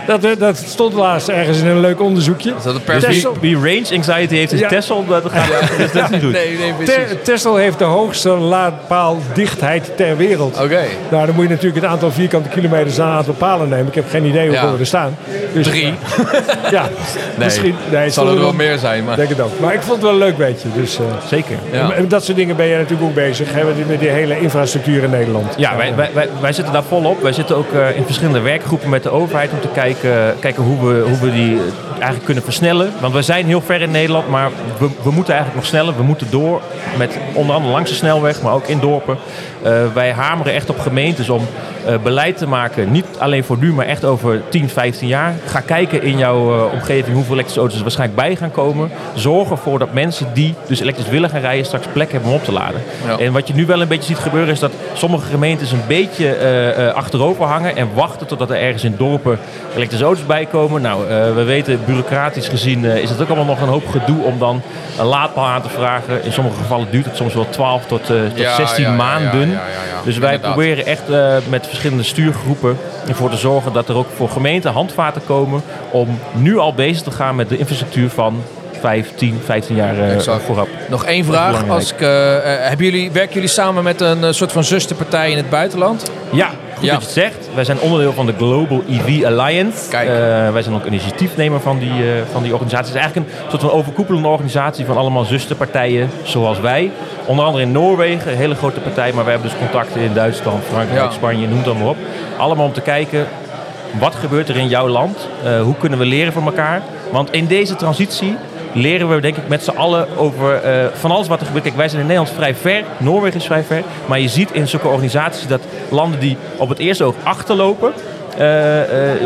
Dat, dat stond laatst ergens in een leuk onderzoekje. Is dat een Dus wie, wie range anxiety heeft, is Ja. Tesla. Dat gaat ja. dus dat niet doen. Nee, nee, precies. Te- Tesla heeft de hoogste laadpaaldichtheid ter wereld. Oké. Nou, dan moet je natuurlijk het aantal vierkante kilometers aan een aantal palen nemen. Ik heb geen idee hoeveel Ja. er staan. Dus, Drie. Ja, Nee, misschien. Nee, het zal er zullen wel meer zijn. Maar... Ik denk het ook. Maar ik vond het wel een leuk beetje. Dus, uh, Zeker. Ja. en dat soort dingen ben je natuurlijk ook bezig. Hè, met die- met die hele infrastructuur in Nederland. Ja, wij, wij, wij, wij zitten daar volop. Wij zitten ook uh, in verschillende werkgroepen met de overheid om te kijken, kijken hoe, we, hoe we die eigenlijk kunnen versnellen. Want we zijn heel ver in Nederland, maar we, we moeten eigenlijk nog sneller. We moeten door met onder andere langs de snelweg, maar ook in dorpen. Uh, wij hameren echt op gemeentes om uh, beleid te maken. Niet alleen voor nu, maar echt over tien, vijftien jaar. Ga kijken in jouw uh, omgeving hoeveel elektrische auto's er waarschijnlijk bij gaan komen. Zorg ervoor dat mensen die dus elektrisch willen gaan rijden straks plek hebben om op te laden. Ja. En wat je nu wel een beetje ziet gebeuren is dat sommige gemeentes een beetje uh, uh, achterover hangen en wachten totdat er ergens in dorpen elektrische auto's bij komen. Nou, uh, we weten, bureaucratisch gezien uh, is het ook allemaal nog een hoop gedoe om dan een laadpaal aan te vragen. In sommige gevallen duurt het soms wel twaalf tot, uh, tot Ja, zestien ja, ja, maanden. ja, ja, ja, ja. Dus wij Inderdaad. proberen echt uh, met verschillende stuurgroepen ervoor te zorgen dat er ook voor gemeenten handvaten komen om nu al bezig te gaan met de infrastructuur van vijf, tien, vijftien jaar uh, Exact. vooraf. Nog één vraag. Belangrijk. Als ik, uh, uh, hebben jullie, werken jullie samen met een uh, soort van zusterpartij in het buitenland? Ja, goed Ja. dat je het zegt. Wij zijn onderdeel van de Global E V Alliance. Kijk. Uh, wij zijn ook initiatiefnemer van die, uh, van die organisatie. Het is eigenlijk een soort van overkoepelende organisatie van allemaal zusterpartijen zoals wij. Onder andere in Noorwegen, een hele grote partij. Maar we hebben dus contacten in Duitsland, Frankrijk, Ja. Spanje, noem het allemaal op. Allemaal om te kijken, wat gebeurt er in jouw land? Uh, hoe kunnen we leren van elkaar? Want in deze transitie leren we denk ik met z'n allen over uh, van alles wat er gebeurt. Kijk, wij zijn in Nederland vrij ver, Noorwegen is vrij ver. Maar je ziet in zulke organisaties dat landen die op het eerste oog achterlopen, uh, uh,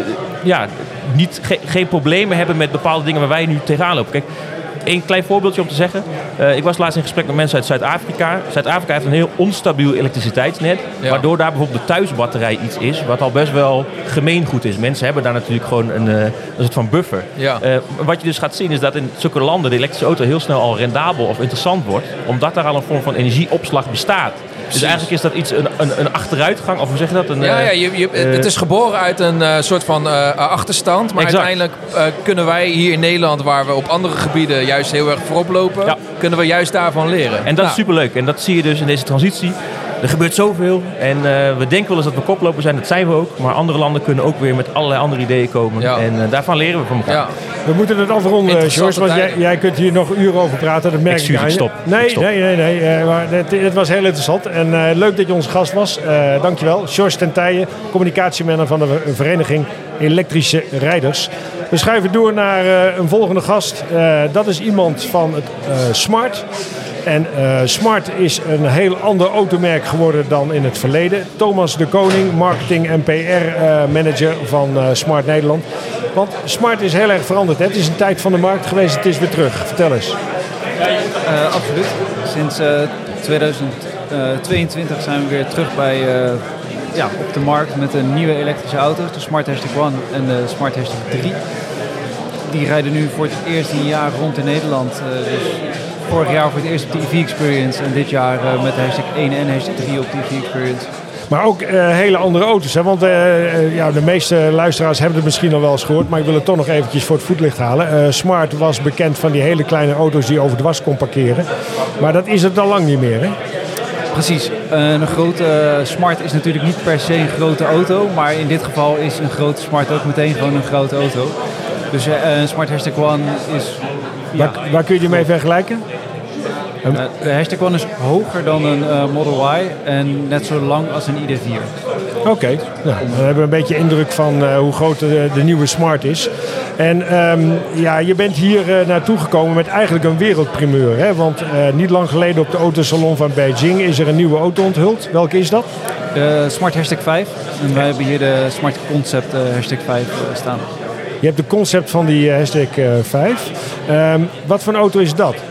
ja, niet, ge- geen problemen hebben met bepaalde dingen waar wij nu tegenaan lopen. Kijk, een klein voorbeeldje om te zeggen. Uh, ik was laatst in gesprek met mensen uit Zuid-Afrika. Zuid-Afrika heeft een heel onstabiel elektriciteitsnet. Ja. Waardoor daar bijvoorbeeld de thuisbatterij iets is. Wat al best wel gemeengoed is. Mensen hebben daar natuurlijk gewoon een, uh, een soort van buffer. Ja. Uh, wat je dus gaat zien is dat in zulke landen de elektrische auto heel snel al rendabel of interessant wordt. Omdat daar al een vorm van energieopslag bestaat. Dus eigenlijk is dat iets, een, een, een achteruitgang, of hoe zeg je dat? Een, Ja, uh, ja je, je, uh, het is geboren uit een uh, soort van uh, achterstand. Maar Exact. uiteindelijk uh, kunnen wij hier in Nederland, waar we op andere gebieden juist heel erg voorop lopen, Ja. kunnen we juist daarvan leren. En dat Nou, is superleuk. En dat zie je dus in deze transitie. Er gebeurt zoveel. En uh, we denken wel eens dat we koploper zijn. Dat zijn we ook. Maar andere landen kunnen ook weer met allerlei andere ideeën komen. Ja. En uh, daarvan leren we van elkaar. Ja. We moeten het afronden, Interessante George, want jij, tijden. jij kunt hier nog uren over praten. Dat merk ik, Excuus, aan ik je. stop. Nee, Ik stop. nee, nee. nee. Uh, maar het, het was heel interessant. En uh, leuk dat je onze gast was. Uh, dankjewel. George ten Tijen, communicatiemanager van de vereniging Elektrische Rijders. We schuiven door naar uh, een volgende gast. Uh, dat is iemand van het uh, Smart. En uh, Smart is een heel ander automerk geworden dan in het verleden. Thomas de Koning, marketing en P R-manager uh, van uh, Smart Nederland. Want Smart is heel erg veranderd. Hè? Het is een tijd van de markt geweest, het is weer terug. Vertel eens. Uh, absoluut. Sinds uh, tweeduizend tweeëntwintig zijn we weer terug bij, uh, ja, op de markt met een nieuwe elektrische auto's. De Smart Hashtag One en de Smart Hashtag drie. Die rijden nu voor het eerst in een jaar rond in Nederland. Uh, dus vorig jaar voor het eerst op de E V Experience en dit jaar uh, met de Hashtag één en Hashtag drie op de E V Experience. Maar ook uh, hele andere auto's. Hè? Want uh, uh, ja, de meeste luisteraars hebben het misschien al wel eens gehoord. Maar ik wil het toch nog eventjes voor het voetlicht halen. Uh, Smart was bekend van die hele kleine auto's die je overdwars kon parkeren. Maar dat is het al lang niet meer, hè? Precies. Uh, een grote uh, Smart is natuurlijk niet per se een grote auto. Maar in dit geval is een grote Smart ook meteen gewoon een grote auto. Dus uh, een Smart Hashtag One is... Ja, Waar, waar kun je die mee vergelijken? uh, de Hashtag One is hoger dan een uh, Model Y en net zo lang als een I D vier. Oké, okay. Nou, dan hebben we een beetje indruk van uh, hoe groot de, de nieuwe Smart is. En um, ja, je bent hier uh, naartoe gekomen met eigenlijk een wereldprimeur. Hè? Want uh, niet lang geleden op de autosalon van Beijing is er een nieuwe auto onthuld. Welke is dat? De Smart Hashtag vijf. En wij hebben hier de Smart Concept uh, Hashtag vijf uh, staan. Je hebt de concept van die uh, Hashtag uh, vijf. Um, wat voor een auto is dat?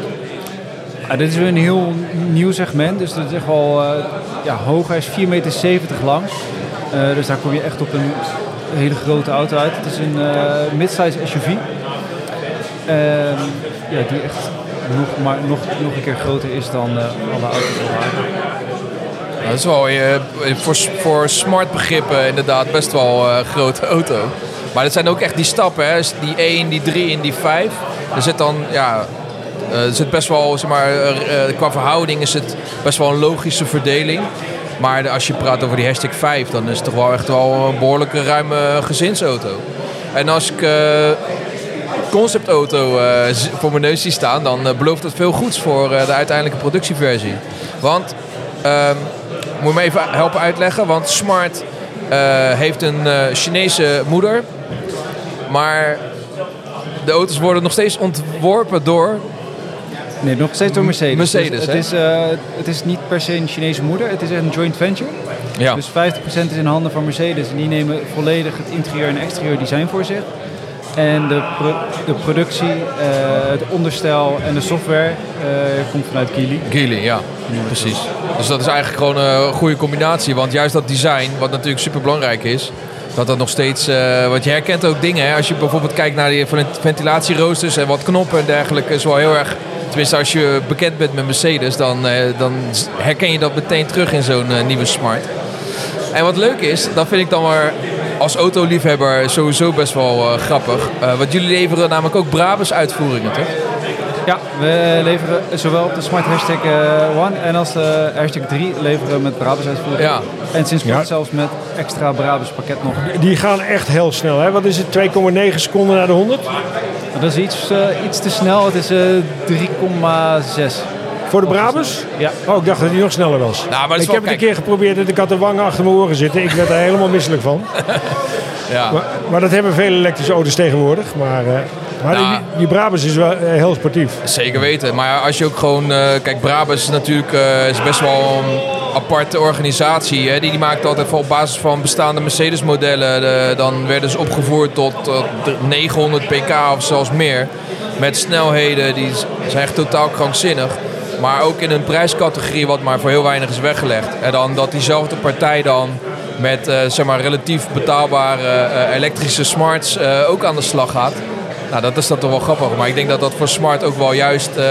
Uh, dit is weer een heel nieuw segment. Dus dat is echt wel uh, ja, hoog. Hij is vier meter zeventig lang. Uh, dus daar kom je echt op een hele grote auto uit. Het is een uh, midsize S U V. Uh, ja, die echt nog, maar nog, nog een keer groter is dan uh, alle auto's al waren. Dat is wel uh, voor, voor smart begrippen inderdaad best wel een uh, grote auto. Maar dat zijn ook echt die stappen, hè? Die één, die drie en die vijf. Er zit dan, ja, uh, er zit best wel, zeg maar, uh, qua verhouding is het best wel een logische verdeling. Maar de, als je praat over die hashtag vijf, dan is het toch wel echt wel een behoorlijke ruime gezinsauto. En als ik uh, conceptauto uh, voor mijn neus zie staan, dan uh, belooft dat veel goeds voor uh, de uiteindelijke productieversie. Want, uh, moet je me even helpen uitleggen, want Smart uh, heeft een uh, Chinese moeder. Maar de auto's worden nog steeds ontworpen door... Nee, nog steeds door Mercedes. Mercedes, dus het, is, uh, het is niet per se een Chinese moeder, het is een joint venture. Ja. Dus vijftig procent is in handen van Mercedes en die nemen volledig het interieur en exterieur design voor zich. En de, pro- de productie, uh, het onderstel en de software uh, komt vanuit Geely. Geely, ja. Precies. Dus dat is eigenlijk gewoon een goede combinatie. Want juist dat design, wat natuurlijk super belangrijk is, dat dat nog steeds... Uh, want je herkent ook dingen, hè? Als je bijvoorbeeld kijkt naar die ventilatieroosters en wat knoppen en dergelijke, is wel heel erg... Tenminste, als je bekend bent met Mercedes, dan, uh, dan herken je dat meteen terug in zo'n uh, nieuwe Smart. En wat leuk is, dat vind ik dan maar als autoliefhebber sowieso best wel uh, grappig. Uh, want jullie leveren namelijk ook Brabus uitvoeringen, toch? Ja, we leveren zowel op de Smart hashtag one en als de hashtag drie leveren we met Brabus uitvoeringen. Ja. En sinds kort Ja. zelfs met extra Brabus pakket nog. Die gaan echt heel snel, hè? Wat is het? twee komma negen seconden naar de honderd? Dat is iets, uh, iets te snel, het is uh, drie komma zes. Voor de Brabus? Ja. Oh, ik dacht dat hij nog sneller was. Nou, maar dat is ik wel, heb het een kijk, keer geprobeerd en ik had de wangen achter mijn oren zitten. Ik werd er helemaal misselijk van. ja. Maar, maar dat hebben veel elektrische auto's tegenwoordig. Maar, uh, maar Nou. die, die Brabus is wel uh, heel sportief. Zeker weten. Maar als je ook gewoon... Uh, kijk, Brabus is natuurlijk uh, is best wel een aparte organisatie. Hè? Die, die maakt altijd op basis van bestaande Mercedes-modellen. De, dan werden ze opgevoerd tot uh, negenhonderd pk of zelfs meer. Met snelheden die zijn echt totaal krankzinnig. Maar ook in een prijscategorie wat maar voor heel weinig is weggelegd. En dan dat diezelfde partij dan met uh, zeg maar relatief betaalbare uh, elektrische smarts uh, ook aan de slag gaat. Nou, dat is dat toch wel grappig. Maar ik denk dat dat voor Smart ook wel juist uh,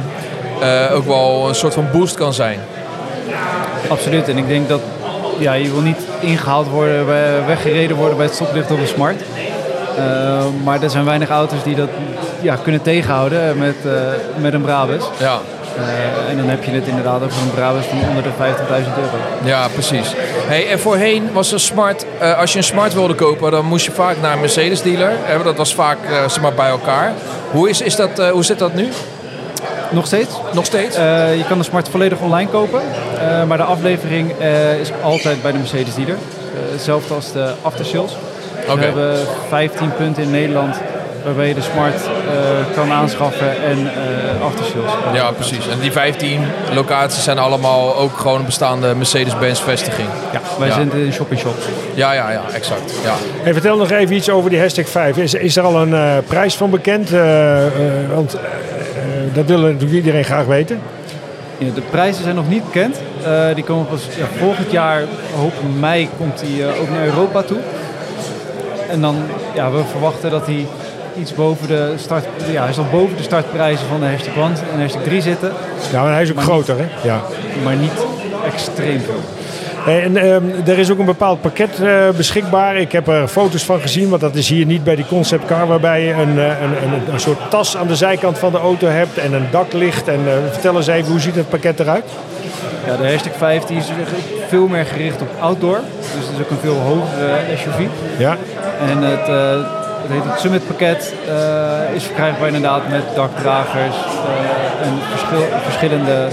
uh, ook wel een soort van boost kan zijn. Absoluut. En ik denk dat ja, je wil niet ingehaald worden, weggereden worden bij het stoplicht op een Smart. Uh, maar er zijn weinig auto's die dat ja, kunnen tegenhouden met, uh, met een Brabus. Ja. Uh, en dan heb je het inderdaad over een Brabus van onder de vijftigduizend euro. Ja, precies. Hey, en voorheen was een Smart, uh, als je een Smart wilde kopen, dan moest je vaak naar een Mercedes dealer. Uh, dat was vaak uh, zeg maar bij elkaar. Hoe, is, is dat, uh, hoe zit dat nu? Nog steeds? Nog steeds? Uh, je kan de Smart volledig online kopen. Uh, maar de aflevering uh, is altijd bij de Mercedes dealer. Uh, hetzelfde als de aftersales. Okay. We hebben vijftien punten in Nederland waarbij je de Smart uh, kan aanschaffen en uh, aftersales. Ja, precies. En die vijftien locaties zijn allemaal ook gewoon een bestaande Mercedes-Benz vestiging. Ja, wij ja. zitten in shop-in-shop. Ja, ja, ja, exact. Ja. Hey, vertel nog even iets over die hashtag vijf. Is, is er al een uh, prijs van bekend? Uh, uh, want uh, uh, dat wil natuurlijk iedereen graag weten. Ja, de prijzen zijn nog niet bekend. Uh, die komen pas ja, volgend jaar, hoop mei, komt die uh, ook naar Europa toe. En dan, ja, we verwachten dat hij iets boven de start, ja, hij zal boven de startprijzen van de hashtag one en hashtag drie zitten. Ja, maar hij is ook maar groter, niet, hè? Ja. Maar niet extreem veel. En um, er is ook een bepaald pakket uh, beschikbaar. Ik heb er foto's van gezien, want dat is hier niet bij die conceptcar, waarbij je een, een, een, een soort tas aan de zijkant van de auto hebt en een daklicht. En uh, vertel eens even, hoe ziet het pakket eruit? Ja, de hashtag vijf die is veel meer gericht op outdoor. Dus het is ook een veel hogere S U V. Ja. En het, uh, het heet het Summit pakket. Uh, is verkrijgbaar inderdaad met dakdragers uh, en verschil, verschillende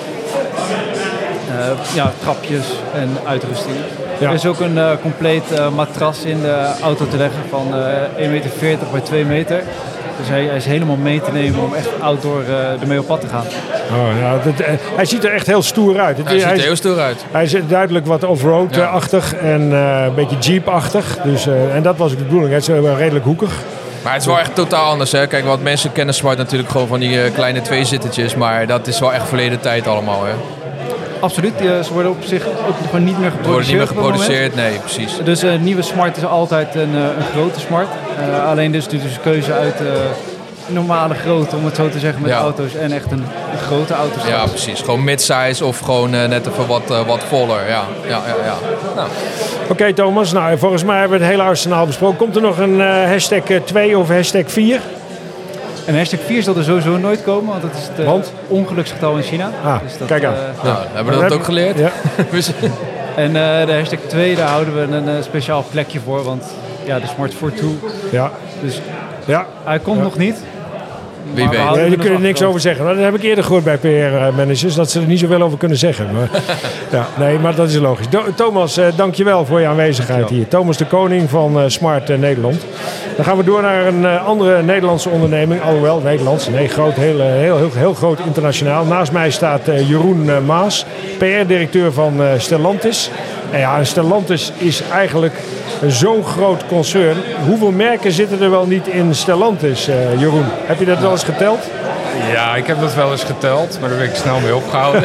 uh, ja, trapjes en uitrustingen. Ja. Er is ook een uh, compleet uh, matras in de auto te leggen van uh, één komma veertig meter bij twee meter. Dus hij, hij is helemaal mee te nemen om echt outdoor uh, ermee op pad te gaan. Oh, ja, dat, uh, hij ziet er echt heel stoer uit. Het, Hij ziet er is, heel stoer uit. Hij is duidelijk wat off-road-achtig ja. en uh, een beetje Jeep-achtig. Dus, uh, en dat was ook de bedoeling. Het is uh, redelijk hoekig. Maar het is wel echt totaal anders. Hè? Kijk, want mensen kennen Smart natuurlijk gewoon van die uh, kleine tweezittertjes. Maar dat is wel echt verleden tijd allemaal. Hè? Absoluut. Ze worden op zich ook gewoon niet meer geproduceerd. Ze worden niet meer geproduceerd, nee, precies. Dus een uh, nieuwe Smart is altijd een, uh, een grote Smart. Uh, alleen dus, dus keuze uit, uh, normale grootte, om het zo te zeggen, met ja. auto's en echt een, een grote auto. Ja, precies. Gewoon mid-size of gewoon uh, net even wat, uh, wat voller. Ja, ja, ja. ja. Nou. Oké okay, Thomas, nou, volgens mij hebben we het hele arsenaal besproken. Komt er nog een uh, hashtag twee of hashtag vier? En hashtag vier zal er sowieso nooit komen, want dat is het uh, ongeluksgetal in China. Ah, dus dat, kijk aan. Uh, nou, hebben we dat, dat ook geleerd? Ja. En uh, de hashtag twee, daar houden we een uh, speciaal plekje voor, want ja, de Smart voor twee. Ja. Dus ja. hij komt ja. nog niet. Wie weet. Nee, daar kun je niks over zeggen. Dat heb ik eerder gehoord bij P R-managers, dat ze er niet zoveel over kunnen zeggen. Maar, ja, nee, maar dat is logisch. Do- Thomas, uh, dankjewel voor je aanwezigheid dankjewel. hier. Thomas de Koning van uh, Smart uh, Nederland. Dan gaan we door naar een uh, andere Nederlandse onderneming. Alhoewel, Nederlands. Nee, groot, heel, heel, heel, heel groot internationaal. Naast mij staat uh, Jeroen uh, Maas, P R-directeur van uh, Stellantis. En ja, Stellantis is eigenlijk zo'n groot concern. Hoeveel merken zitten er wel niet in Stellantis, uh, Jeroen? Heb je dat wel eens geteld? Ja, ik heb dat wel eens geteld, maar daar ben ik snel mee opgehouden.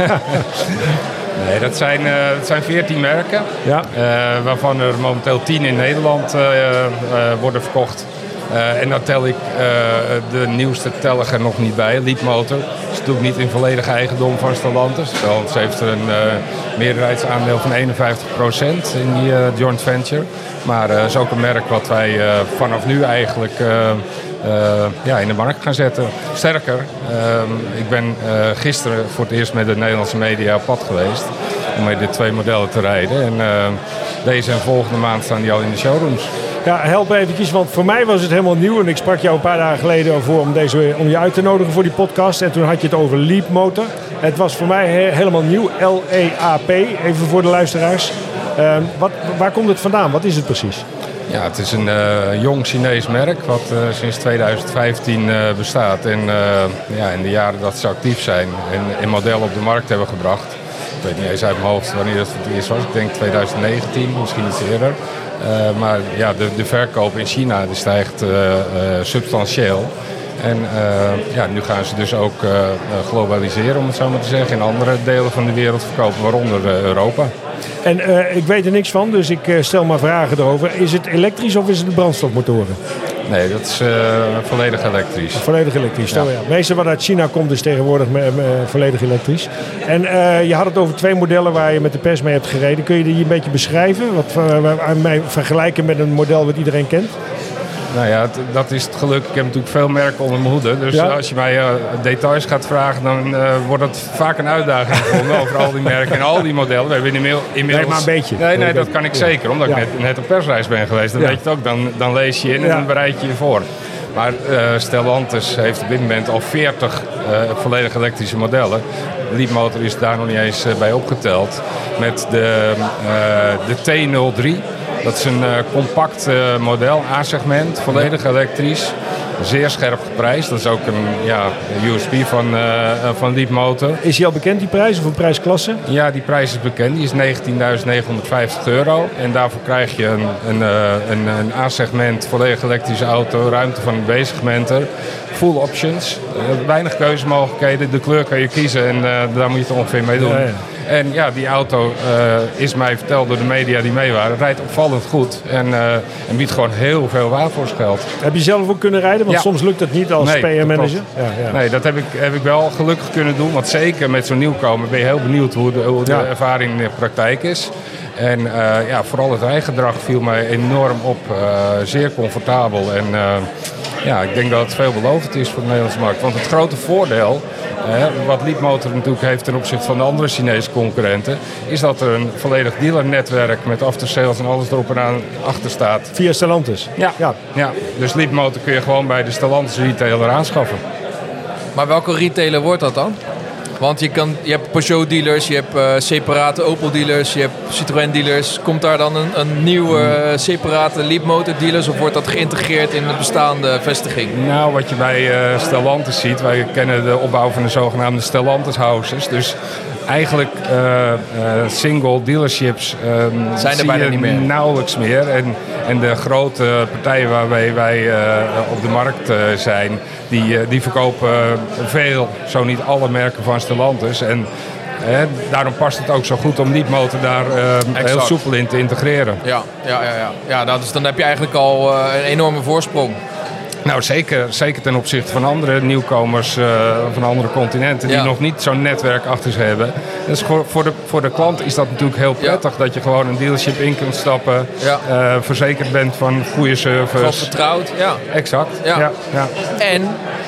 Nee, dat zijn, uh, dat zijn veertien merken, ja. uh, waarvan er momenteel tien in Nederland uh, uh, worden verkocht. Uh, en dan tel ik uh, de nieuwste teller er nog niet bij, Leapmotor. Dat is natuurlijk niet in volledige eigendom van Stellantis. Stellantis heeft er een uh, meerderheidsaandeel van eenenvijftig procent in die uh, joint venture. Maar dat uh, is ook een merk wat wij uh, vanaf nu eigenlijk uh, uh, ja, in de markt gaan zetten. Sterker, uh, ik ben uh, gisteren voor het eerst met de Nederlandse media op pad geweest om met de twee modellen te rijden. En uh, deze en volgende maand staan die al in de showrooms. Ja, help eventjes, want voor mij was het helemaal nieuw. En ik sprak jou een paar dagen geleden voor om, deze, om je uit te nodigen voor die podcast. En toen had je het over Leapmotor. Het was voor mij he- helemaal nieuw, L E A P, even voor de luisteraars. Uh, wat, waar komt het vandaan? Wat is het precies? Ja, het is een uh, jong Chinees merk wat uh, sinds tweeduizend vijftien uh, bestaat. En uh, ja, in de jaren dat ze actief zijn en een model op de markt hebben gebracht. Ik weet niet eens uit mijn hoofd wanneer dat voor het eerst was. Ik denk tweeduizend negentien, misschien iets eerder. Uh, maar ja, de, de verkoop in China die stijgt uh, uh, substantieel. En uh, ja, nu gaan ze dus ook uh, globaliseren, om het zo maar te zeggen. In andere delen van de wereld verkopen, waaronder uh, Europa. En uh, ik weet er niks van, dus ik uh, stel maar vragen erover. Is het elektrisch of is het brandstofmotoren? Nee, dat is uh, volledig elektrisch. Volledig elektrisch, ja. Ja. Het meeste wat uit China komt is tegenwoordig me, me, volledig elektrisch. En uh, je had het over twee modellen waar je met de pers mee hebt gereden. Kun je die een beetje beschrijven? Wat uh, mij vergelijken met een model wat iedereen kent? Nou ja, het, dat is het geluk. Ik heb natuurlijk veel merken onder mijn hoede. Dus ja. als je mij uh, details gaat vragen, dan uh, wordt het vaak een uitdaging gevonden over al die merken en al die modellen. We hebben inmiddels... Nee, maar een beetje. Nee, nee, dat kan ik ja. zeker. Omdat ja. ik net, net op persreis ben geweest. Dan ja. weet je het ook. Dan, dan lees je in en ja. dan bereid je je voor. Maar uh, Stellantis heeft op dit moment al veertig uh, volledig elektrische modellen. Leapmotor is daar nog niet eens uh, bij opgeteld. Met de, uh, de T nul drie. Dat is een uh, compact uh, model, A-segment, volledig elektrisch. Zeer scherp geprijsd. Dat is ook een ja, U S P van, uh, van Leapmotor. Is die al bekend, die prijs, of een prijsklasse? Ja, die prijs is bekend. Die is negentienduizend negenhonderdvijftig euro. En daarvoor krijg je een, een, een, een A-segment, volledig elektrische auto, ruimte van een B-segmenter. Full options, uh, weinig keuzemogelijkheden. De kleur kan je kiezen en uh, daar moet je het ongeveer mee doen. Ja, ja. En ja, die auto uh, is mij verteld door de media die mee waren. Rijdt opvallend goed en, uh, en biedt gewoon heel veel waar voor zijn geld. Heb je zelf ook kunnen rijden? Want ja. soms lukt dat niet als nee, P R-manager. Ja, ja. Nee, dat heb ik, heb ik wel gelukkig kunnen doen. Want zeker met zo'n nieuwkomer ben je heel benieuwd hoe de, hoe de ja. ervaring in de praktijk is. En uh, ja, vooral het rijgedrag viel mij enorm op. Uh, zeer comfortabel. En uh, ja, ik denk dat het veelbelovend is voor de Nederlandse markt. Want het grote voordeel, eh, wat Leapmotor natuurlijk heeft ten opzichte van de andere Chinese concurrenten, is dat er een volledig dealernetwerk met aftersales en alles erop en aan achter staat. Via Stellantis? Ja. ja. ja. Dus Leapmotor kun je gewoon bij de Stellantis retailer aanschaffen. Maar welke retailer wordt dat dan? Want je, kan, je hebt Peugeot-dealers, je hebt uh, separate Opel-dealers, je hebt Citroën-dealers. Komt daar dan een, een nieuwe uh, separate Leapmotor-dealers of wordt dat geïntegreerd in de bestaande vestiging? Nou, wat je bij uh, Stellantis ziet, wij kennen de opbouw van de zogenaamde Stellantis houses. Dus eigenlijk uh, uh, single dealerships um, zijn er bijna niet meer. Nauwelijks meer. En, en de grote partijen waarmee wij uh, op de markt uh, zijn, die, uh, die verkopen veel, zo niet alle merken van Stellantis. En eh, daarom past het ook zo goed om Leapmotor daar uh, heel soepel in te integreren. Ja, ja, ja, ja. ja dat is, dan heb je eigenlijk al uh, een enorme voorsprong. Nou, zeker, zeker ten opzichte van andere nieuwkomers uh, van andere continenten die ja. nog niet zo'n netwerk achter zich hebben. Dus voor, voor, de, voor de klant is dat natuurlijk heel prettig ja. dat je gewoon een dealership in kunt stappen, ja. uh, verzekerd bent van goede service. Gewoon vertrouwd, ja. Exact. Ja. Ja, ja. En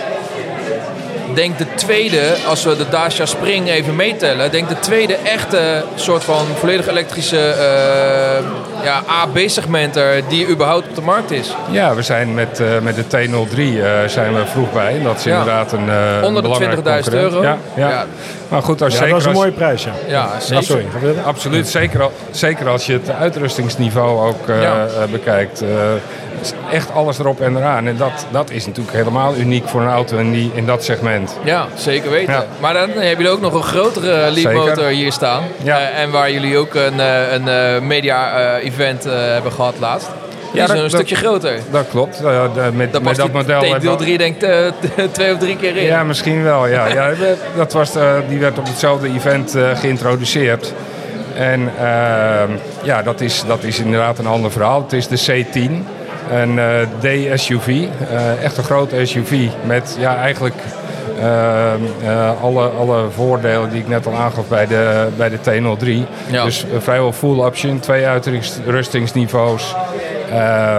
denk de tweede, als we de Dacia Spring even meetellen, denk de tweede echte soort van volledig elektrische uh, ja, A B segmenter die überhaupt op de markt is. Ja, we zijn met, uh, met de T nul drie uh, zijn we vroeg bij. Dat is ja. inderdaad een uh, onder de twintigduizend euro. Ja, ja. ja. Maar goed, als ja, zeker dat is een als, mooie prijs, ja. Ja, zeker. Oh, sorry. Absoluut. Zeker, al, zeker als je het uitrustingsniveau ook uh, ja. uh, bekijkt. Uh, echt alles erop en eraan. En dat, dat is natuurlijk helemaal uniek voor een auto in, die, in dat segment. Ja, zeker weten. Ja. Maar dan heb je ook nog een grotere leadmotor hier staan. Ja. Uh, en waar jullie ook een, een, een media-event uh, uh, hebben gehad laatst. Die ja, is dat, een dat, stukje groter. Dat klopt. Uh, de, met, dat met dat model. Deel drie denkt uh, twee of drie keer in. Ja, misschien wel. Ja. ja, dat was, uh, die werd op hetzelfde event uh, geïntroduceerd. En uh, ja, dat is, dat is inderdaad een ander verhaal. Het is de C tien. Een uh, D-S U V, uh, echt een grote S U V met ja, eigenlijk uh, uh, alle, alle voordelen die ik net al aangaf bij de, bij de T nul drie. Ja. Dus uh, vrijwel full option, twee uitrustingsniveaus. Uh,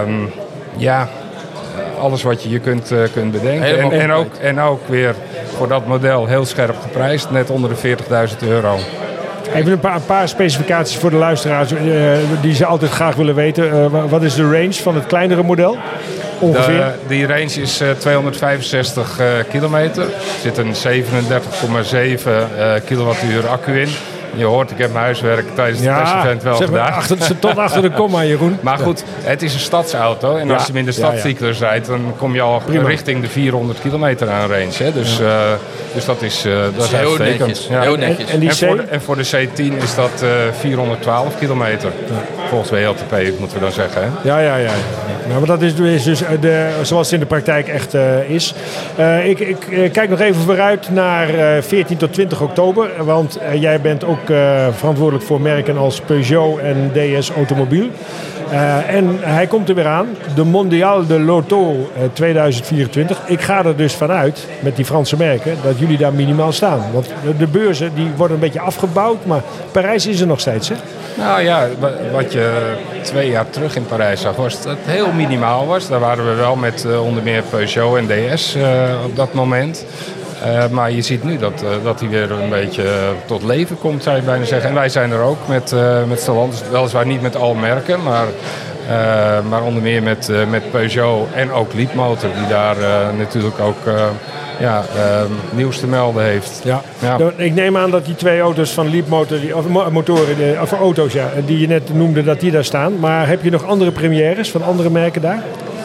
ja, alles wat je je kunt, uh, kunt bedenken. En, en, ook, en ook weer voor dat model heel scherp geprijsd, net onder de veertigduizend euro. Even een paar, een paar specificaties voor de luisteraars uh, die ze altijd graag willen weten. Uh, wat is de range van het kleinere model? Ongeveer? De, die range is uh, tweehonderdvijfenzestig uh, kilometer. Er zit een zevenendertig komma zeven uh, kilowattuur accu in. Je hoort, ik heb mijn huiswerk tijdens het ja, event wel zeg maar, gedaan. Achter, tot achter de komma, Jeroen. Maar goed, het is een stadsauto. En ja. als je hem in de stadscyclus ja, ja. rijdt, dan kom je al Prima. richting de vierhonderd kilometer aan range. Hè. Dus, ja. uh, dus dat is, uh, dat is heel netjes. Ja. Heel netjes. En, en, die en, voor de, en voor de C tien is dat uh, vierhonderdtwaalf kilometer. Ja. Volgens W L T P moeten we dan zeggen. Hè. Ja, ja, ja. Nou, maar dat is dus de, zoals het in de praktijk echt uh, is. Uh, ik, ik uh, kijk nog even vooruit naar uh, veertien tot twintig oktober. Want uh, jij bent ook uh, verantwoordelijk voor merken als Peugeot en D S Automobiel. Uh, en hij komt er weer aan. De Mondial de l'Auto uh, tweeduizend vierentwintig. Ik ga er dus vanuit, met die Franse merken, dat jullie daar minimaal staan. Want de, de beurzen die worden een beetje afgebouwd. Maar Parijs is er nog steeds, hè? Nou ja, wat je twee jaar terug in Parijs zag, was dat het heel minimaal was. Daar waren we wel met uh, onder meer Peugeot en D S uh, op dat moment. Uh, maar je ziet nu dat, uh, dat hij weer een beetje uh, tot leven komt, zou je bijna zeggen. En wij zijn er ook met, uh, met Stellantis, weliswaar niet met alle merken, maar, uh, maar onder meer met, uh, met Peugeot en ook Leapmotor, die daar uh, natuurlijk ook uh, ja, uh, nieuws te melden heeft. Ja. Ja. Ik neem aan dat die twee auto's van Leapmotor, die, of motoren, of auto's ja, die je net noemde, dat die daar staan. Maar heb je nog andere premières van andere merken daar?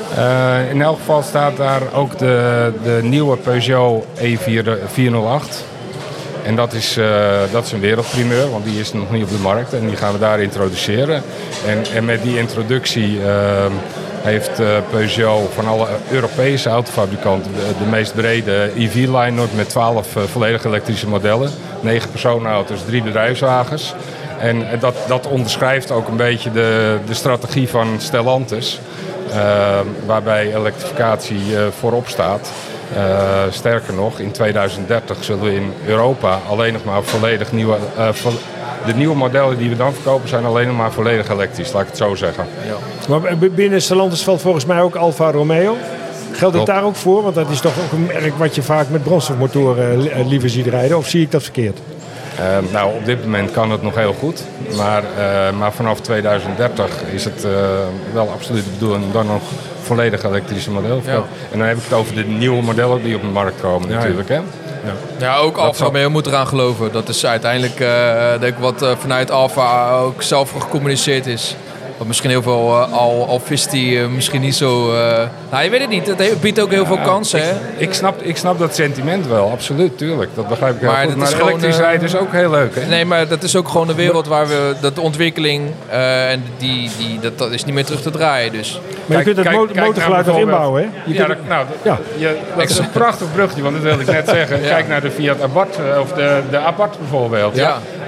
Uh, in elk geval staat daar ook de, de nieuwe Peugeot E vierhonderdacht. En dat is, uh, dat is een wereldprimeur, want die is nog niet op de markt. En die gaan we daar introduceren. En, en met die introductie uh, heeft uh, Peugeot van alle Europese autofabrikanten de, de meest brede E V-line met twaalf uh, volledig elektrische modellen. negen personenauto's, drie bedrijfswagens. En dat, dat onderschrijft ook een beetje de, de strategie van Stellantis. Uh, waarbij elektrificatie uh, voorop staat. Uh, sterker nog, in tweeduizend dertig zullen we in Europa alleen nog maar volledig nieuwe... Uh, vo- de nieuwe modellen die we dan verkopen zijn alleen nog maar volledig elektrisch, laat ik het zo zeggen. Ja. Maar binnen Stellantis valt volgens mij ook Alfa Romeo. Geldt het daar ook voor? Want dat is toch ook een merk wat je vaak met brandstofmotoren liever ziet rijden. Of zie ik dat verkeerd? Uh, nou, op dit moment kan het nog heel goed. Maar, uh, maar vanaf tweeduizend dertig is het uh, wel absoluut de bedoeling om dan nog volledig elektrische modellen te ja. En dan heb ik het over de nieuwe modellen die op de markt komen ja, natuurlijk. Ja. Hè? Ja. ja, ook Alfa Romeo moet eraan geloven. Dat is uiteindelijk uh, denk ik wat uh, vanuit Alfa ook zelf gecommuniceerd is. Wat misschien heel veel uh, al, Alfisti uh, misschien niet zo... Uh, nou, je weet het niet. Het biedt ook heel veel kansen. Ik, hè? Ik, snap, ik snap dat sentiment wel, absoluut, tuurlijk. Dat begrijp ik heel maar goed. Maar elektrisch uh, rijden is ook heel leuk. Hè? Nee, maar dat is ook gewoon de wereld waar we... Dat de ontwikkeling, uh, en die, die, dat, dat is niet meer terug te draaien. Dus. Maar je kunt het mo- motorgeluid nog inbouwen, hè? Je ja, dat, nou, ja. Je, dat is een prachtig bruggetje, want dat wilde ik net zeggen. Ja. Kijk naar de Fiat Abarth, of de, de Abarth bijvoorbeeld. Ja.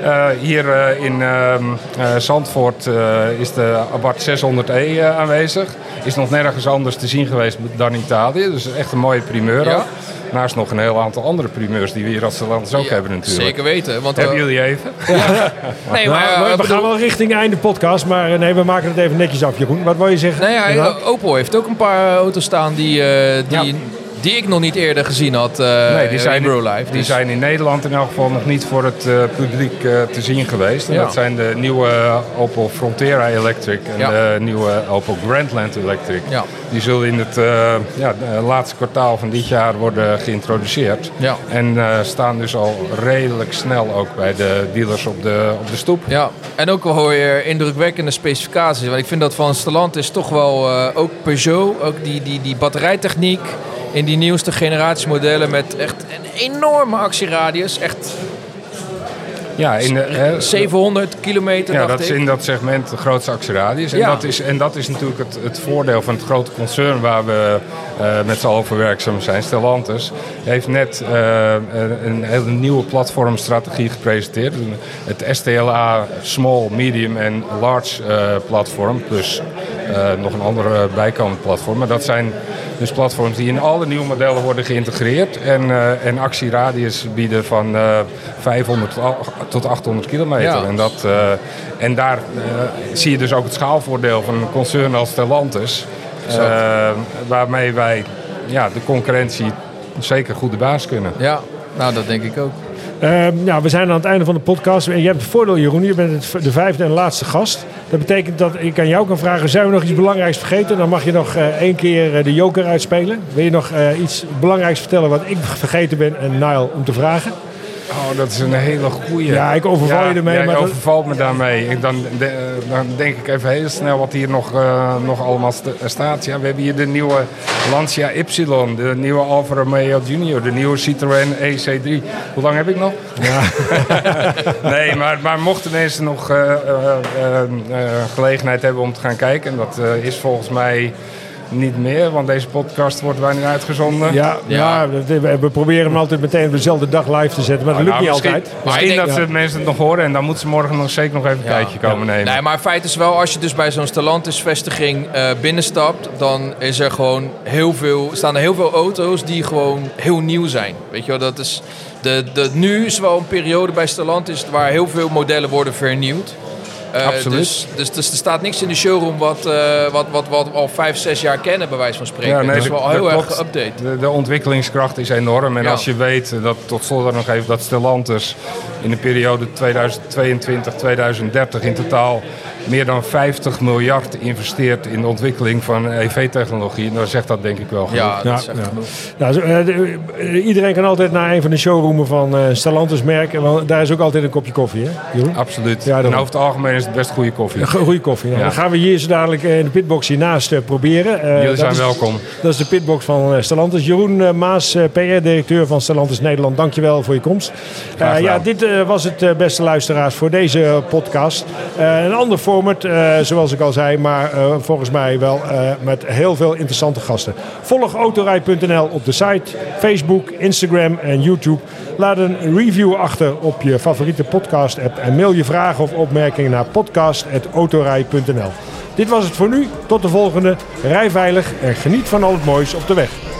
Uh, hier uh, in uh, uh, Zandvoort uh, is de Abarth zeshonderd E uh, aanwezig. Is nog nergens anders te zien geweest dan Italië. Dus echt een mooie primeur. Ja. Naast nog een heel aantal andere primeurs die we hier als Stellantis ook ja, hebben natuurlijk. Zeker weten. Want, hebben uh, jullie even? Ja. nee, maar, nou, we, we bedoel... gaan wel richting einde podcast, maar nee, we maken het even netjes af, Jeroen. Wat wil je zeggen? Nee, ja, Opel heeft ook een paar auto's staan die, uh, die, ja. die ik nog niet eerder gezien had uh, nee, die zijn, in Real Life. Die dus. zijn in Nederland in elk geval nog niet voor het uh, publiek uh, te zien geweest. En ja. Dat zijn de nieuwe Opel Frontera Electric en ja. de nieuwe Opel Grandland Electric. Ja. Die zullen in het uh, ja, laatste kwartaal van dit jaar worden geïntroduceerd. Ja. En uh, staan dus al redelijk snel ook bij de dealers op de, op de stoep. Ja, en ook wel weer indrukwekkende specificaties. Want ik vind dat van Stellantis toch wel, uh, ook Peugeot, ook die, die, die batterijtechniek in die nieuwste generatie modellen met echt een enorme actieradius. Echt ja, in de, uh, zevenhonderd kilometer. Ja, dat is in dat segment de grootste actieradius. En, ja. dat is, en dat is natuurlijk het, het voordeel van het grote concern waar we uh, met z'n allen voor werkzaam zijn. Stellantis heeft net uh, een hele nieuwe platformstrategie gepresenteerd. Het S T L A Small, Medium en Large uh, platform. Plus uh, nog een andere bijkomend platform. Maar dat zijn dus platforms die in alle nieuwe modellen worden geïntegreerd. En, uh, en actieradius bieden van uh, vijfhonderd tot achthonderd kilometer. Ja. En, dat, uh, en daar uh, zie je dus ook het schaalvoordeel van een concern als Stellantis. Uh, waarmee wij ja, de concurrentie zeker goed de baas kunnen. Ja, nou dat denk ik ook. Uh, ja, we zijn aan het einde van de podcast. En je hebt het voordeel, Jeroen. Je bent de vijfde en laatste gast. Dat betekent dat ik aan jou kan vragen... zijn we nog iets belangrijks vergeten? Dan mag je nog uh, één keer uh, de joker uitspelen. Wil je nog uh, iets belangrijks vertellen wat ik vergeten ben? En Niall om te vragen? Oh, dat is een hele goeie. Ja, ik overval ja, je ermee. Ja, maar je overvalt me daarmee. Ik dan, de, dan denk ik even heel snel wat hier nog, uh, nog allemaal st- staat. Ja, we hebben hier de nieuwe Lancia Y, de nieuwe Alfa Romeo Junior, de nieuwe Citroën E C drie. Hoe lang heb ik nog? Ja. nee, maar, maar mochten mensen nog uh, uh, uh, uh, gelegenheid hebben om te gaan kijken, en dat uh, is volgens mij niet meer, want deze podcast wordt bijna uitgezonden. Ja, ja. ja we, we proberen hem altijd meteen op dezelfde dag live te zetten, maar dat lukt nou, niet misschien, altijd. Misschien denk, dat ja. mensen het nog horen en dan moeten ze morgen nog zeker nog even een ja. kijkje komen ja. nemen. Nee, maar feit is wel, als je dus bij zo'n Stellantis-vestiging uh, binnenstapt, dan is er gewoon heel veel, staan er heel veel auto's die gewoon heel nieuw zijn. Weet je wel, dat is de, de, nu is wel een periode bij Stellantis waar heel veel modellen worden vernieuwd. Uh, Absoluut. Dus, dus, dus er staat niks in de showroom wat, uh, wat, wat, wat we al vijf, zes jaar kennen, bij wijze van spreken. Ja, nee, dat is wel heel erg geüpdate. De, de ontwikkelingskracht is enorm. En ja. als je weet, dat tot slot nog even, dat Stellantis in de periode tweeduizend tweeëntwintig tot tweeduizend dertig in totaal meer dan vijftig miljard investeert in de ontwikkeling van E V-technologie. En dan zegt dat denk ik wel genoeg. Ja, dat is echt ja. genoeg. Nou, de, de, iedereen kan altijd naar een van de showroomen van uh, Stellantis-merk. En daar is ook altijd een kopje koffie, hè? Jeroen? Absoluut. Ja, en over het algemeen is het best goede koffie. Goede koffie. Ja. Ja. Dan gaan we hier zo dadelijk in de pitbox hiernaast uh, proberen. Uh, Jullie zijn is, welkom. Dat is de pitbox van uh, Stellantis. Jeroen uh, Maas, uh, P R-directeur van Stellantis Nederland. Dankjewel voor je komst. Uh, ja, dit uh, was het, uh, beste luisteraars, voor deze podcast. Uh, een ander format, uh, zoals ik al zei, maar uh, volgens mij wel uh, met heel veel interessante gasten. Volg autorij punt n l op de site, Facebook, Instagram en YouTube. Laat een review achter op je favoriete podcast-app en mail je vragen of opmerkingen naar podcast apenstaartje autorij punt n l. Dit was het voor nu. Tot de volgende. Rij veilig en geniet van al het moois op de weg.